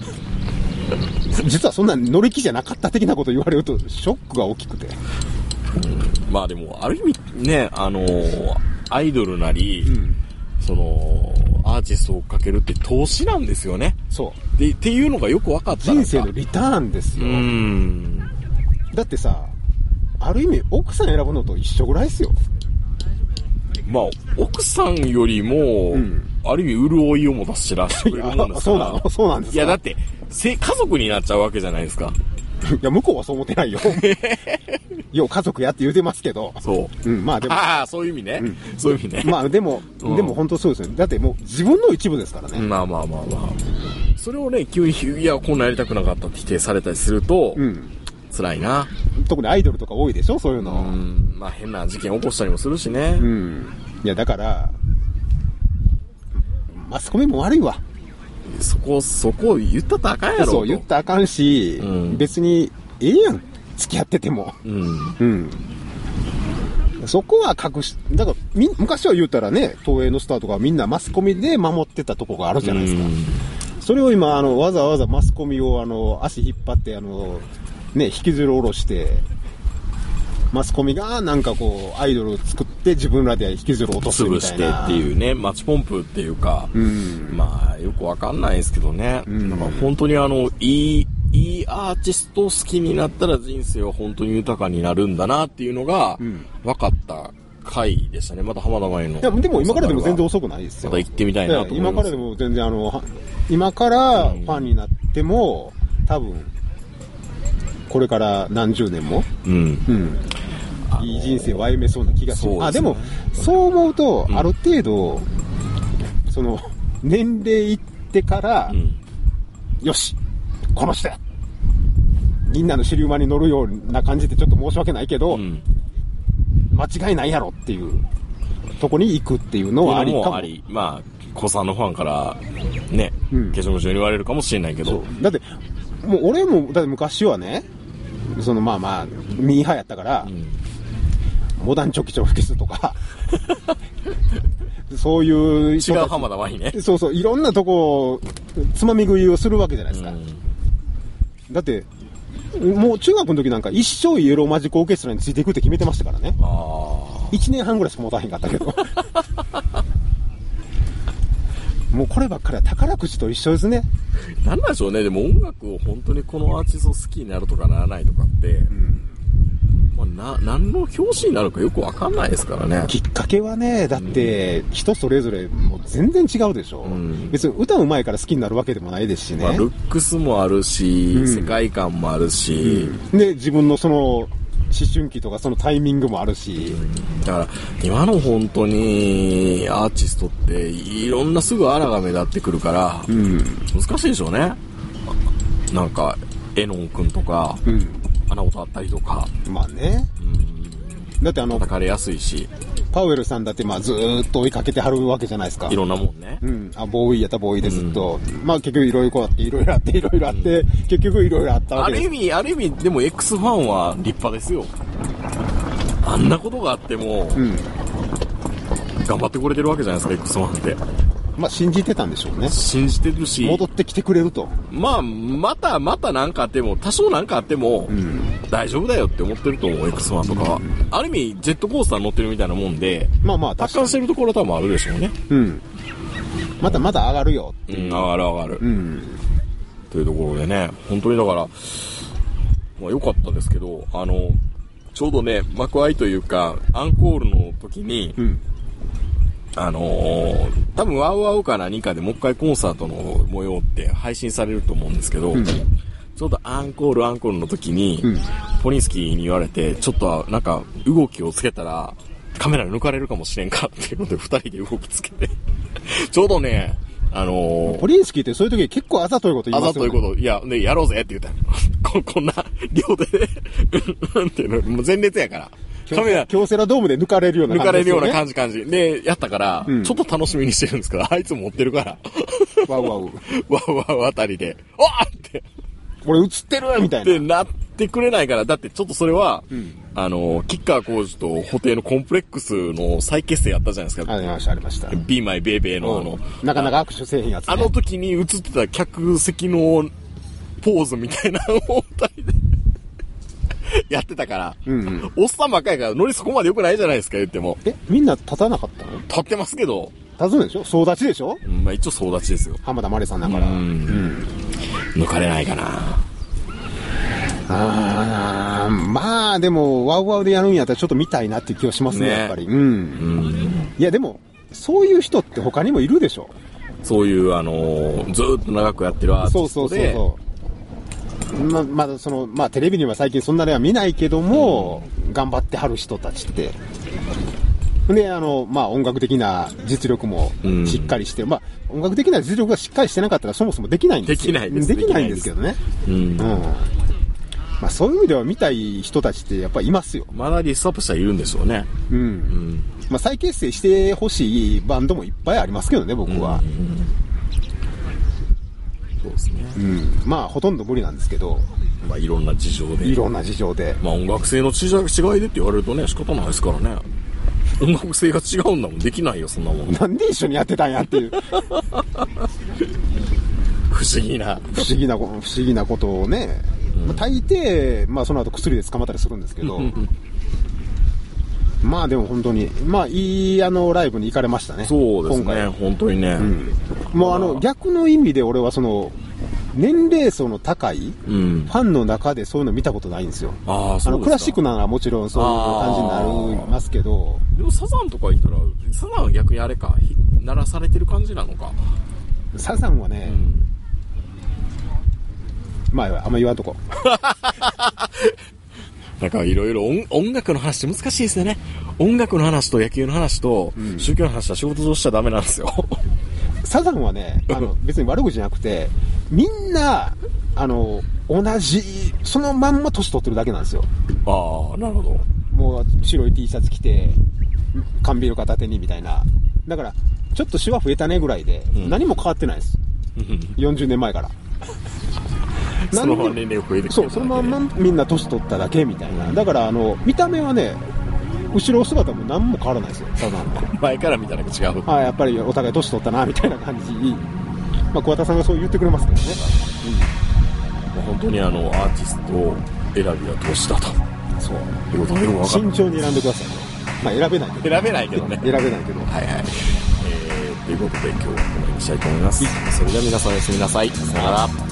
実はそんな乗り気じゃなかった的なこと言われるとショックが大きくて。 うん、まあでも、ある意味ね、あのー、アイドルなり、うん、その、アーティストを追っかけるって投資なんですよね。 そう。 で、っていうのがよく分かった人生のリターンですよ。うん。だってさ、ある意味奥さん選ぶのと一緒ぐらいですよ。 まあ、奥さんよりも、うん、ある意味潤いをも出してらしてくれるもんですから。 そうなのそうなんですか。 いや、だって、家族になっちゃうわけじゃないですか。 いや、向こうはそう思ってないよ。よう家族やって言うてますけど。 そう。 うん、まあでも。 ああ、そういう意味ね。うん、そういう意味ね。 まあでも、うん、でも本当そうですよね。だってもう自分の一部ですからね。 まあまあまあまあ。それをね、急に、いや、こんなんやりたくなかったって否定されたりすると、うん、辛いな。 特にアイドルとか多いでしょそういうの。うん。 まあ変な事件起こしたりもするしね。 うん。いや、だから、マスコミも悪いわ。 そこ、そこ言ったらあかんやろと。 そう、言ったらあかんし、うん、別に、ええやん。付き合ってても。うん。うん。そこは隠し、だからみ、昔は言うたらね、東映のスターとかみんなマスコミで守ってたとこがあるじゃないですか。うん、それを今、あの、わざわざマスコミを、あの、足引っ張って、あの、ね、引きずり下ろして、マスコミがなんかこうアイドルを作って自分らで引きずる落とすみたいな。 潰してっていうね、マッチポンプっていうか、うん、まあよくわかんないですけどね。うん、だから本当にあのいいいいアーティストを好きになったら人生は本当に豊かになるんだなっていうのが分かった回でしたね。また浜田真理の。 いやでも今からでも全然遅くないですよ。 また行ってみたいなと思います。 今からでも全然あの今からファンになっても、うん、多分。これから何十年も、うん、うん、いい人生を歩めそうな気がする。あ、でもそう思うと、うん、ある程度その年齢いってから、うん、よしこの人やみんなの尻馬に乗るような感じでちょっと申し訳ないけど、うん、間違いないやろっていうとこに行くっていうのはありかも。あり、 まあ子さんのファンからね、うん、化粧虫に言われるかもしれないけど、 だってもう俺もだって昔はね。そのまあまあミー派やったから、うん、モダンチョキチョキスとかそういう違う浜田真理ね。 そうそういろんなとこつまみ食いをするわけじゃないですか、うん、だってもう中学の時なんか一生イエローマジックオーケストラについていくって決めてましたからね。あいちねんはんぐらいしか持たへんかったけどもうこればっかりは宝くじと一緒ですね。 なんなんでしょうね。でも音楽を本当にこのアーティスト好きになるとかならないとかって、うんまあ、な何の表紙になるかよくわかんないですからね。 きっかけはね、だって人それぞれもう全然違うでしょ、うん、別に歌うまいから好きになるわけでもないですしね、 まあ、ルックスもあるし、うん、世界観もあるし、 うん、で自分のその思春期とかそのタイミングもあるし、 だから今の本当にアーティストっていろんなすぐあらが目立ってくるから、うん、難しいでしょうね。なんかエノン君とか、うん、 穴音あったりとか。 まあね。だってあの、 叩かれやすいし。 パウエルさんだってまあずーっと追いかけてはるわけじゃないですか。 いろんなもんね。 うん。あ、ボーイやったらボーイでずっと。うん、まあ結局いろいろあって、いろいろあって、いろいろあって、うん、結局いろいろあったわけです。 ある意味、ある意味、でも X ファンは立派ですよ。あんなことがあっても、うん、頑張ってくれてるわけじゃないですか、X ファンって。 まあ信じてたんでしょうね。 信じてるし。 戻ってきてくれると。 まあ、また、またなんかあっても、多少なんかあっても、うん、大丈夫だよって思ってると思う、X ファンとかは。うん、ある意味、ジェットコースター乗ってるみたいなもんで、まあまあ、達観してるところ多分あるでしょうね。 うん。またまた上がるよっていう。 うん、上がる上がる。うん。というところでね、本当にだから、まあ良かったですけど、あの、ちょうどね、幕開というか、アンコールの時に、うん、あのー、多分ワウワウか何かでもう一回コンサートの模様って配信されると思うんですけど、うん、ちょうどアンコールアンコールの時に、うん、ポリンスキーに言われて、ちょっとなんか動きをつけたらカメラ抜かれるかもしれんかっていうので二人で動きつけて、ちょうどね、あのー、 ポリンスキーってそういう時結構あざといこと言いますよね。 あざといこと、いや、ね、やろうぜって言ったら、こ, こんな両手で、うんっていうの、もう前列やから。カメラ。 京セラドームで抜かれるような感じ、 ね。抜かれるような感じ感じ。で、やったから、うん、ちょっと楽しみにしてるんですけど、あいつ持ってるから。 ワウワウ。 ワウワウあたりで、おっって。 これ映ってるみたいな。 ってなってくれないから、だってちょっとそれは、うん、あの、吉川晃司と布袋のコンプレックスの再結成やったじゃないですか。 ありました、ありました。 Be My Baby のあの、 なかなか握手せえへんやつ、ね。 あの時に映ってた客席のポーズみたいなのを二人で。やってたから、うんうん、おっさんばっかりからノリそこまで良くないじゃないですか、言っても。 え、みんな立たなかったの？ 立ってますけど。 立つんでしょ？総立ちでしょ？ うん、まあ一応総立ちですよ。 浜田真理さんだから。うん。うん、 抜かれないかな。 あー、まあでも、ワウワウでやるんやったらちょっと見たいなっていう気はしますね、ねやっぱり。うん。うん、いやでも、そういう人って他にもいるでしょ？ そういう、あのー、ずーっと長くやってるアーティストで。そうそうそうそう。 ま、まだその、まあテレビには最近そんなには見ないけども、うん、頑張ってはる人たちって。で、あの、まあ音楽的な実力もしっかりして、うん、まあ音楽的な実力がしっかりしてなかったらそもそもできないんですよ。 できないです。 できないんですけどね。うん。うん。まあそういう意味では見たい人たちってやっぱりいますよ。 まだリストアップしたらいるんでしょうね。うん。うん、 まあ再結成してほしいバンドもいっぱいありますけどね、僕は。うんうんそうですね。 うん。まあ、ほとんど無理なんですけど。 まあ、いろんな事情で。 いろんな事情で。 まあ、音楽性の違いでって言われるとね、仕方ないですからね。音楽性が違うんだもん。できないよ、そんなもん。 なんで一緒にやってたんやっていう。 不思議な。 不思議な、不思議なことをね。うんまあ、大抵、まあ、その後薬で捕まったりするんですけど。まあでも本当に、まあいいあのライブに行かれましたね。 そうですね、本当にね。うん、 もうあの逆の意味で俺はその、年齢層の高いファンの中でそういうの見たことないんですよ。うん、ああ、そうですか。あのクラシックならもちろんそういう感じになりますけど。 でもサザンとか言ったら、サザンは逆にあれか、鳴らされてる感じなのか。 サザンはね、うん、まああんま言わんとこ。 なんかいろいろ音楽の話って難しいですよね。音楽の話と野球の話と宗教の話は仕事上しちゃダメなんですよ。 サザンはね、あの別に悪口じゃなくて、みんなあの同じそのまんま年取ってるだけなんですよ。 ああ、なるほど。 もう白い T シャツ着て缶ビール片手にみたいな。だからちょっとシワ増えたねぐらいで、うん、何も変わってないです。よんじゅうねんまえから。 そのまま年齢増えてきてそう、そのまんまみんな年取っただけみたいな。だからあの見た目はね、後ろ姿も何も変わらないですよ、サザンは。 前から見たら違う。 はい、やっぱりお互い年取ったなみたいな感じ。まあ桑田さんがそう言ってくれますけどね。 うん、本当にあのアーティスト選びは年だと。 そう。いうことで慎重に選んでくださいね。まあ選べないけど。 選べないけどね。 選べないけど。 はいはい。えー、ということで今日はこの辺にしたいと思います。それでは皆さんおやすみなさい。さよなら。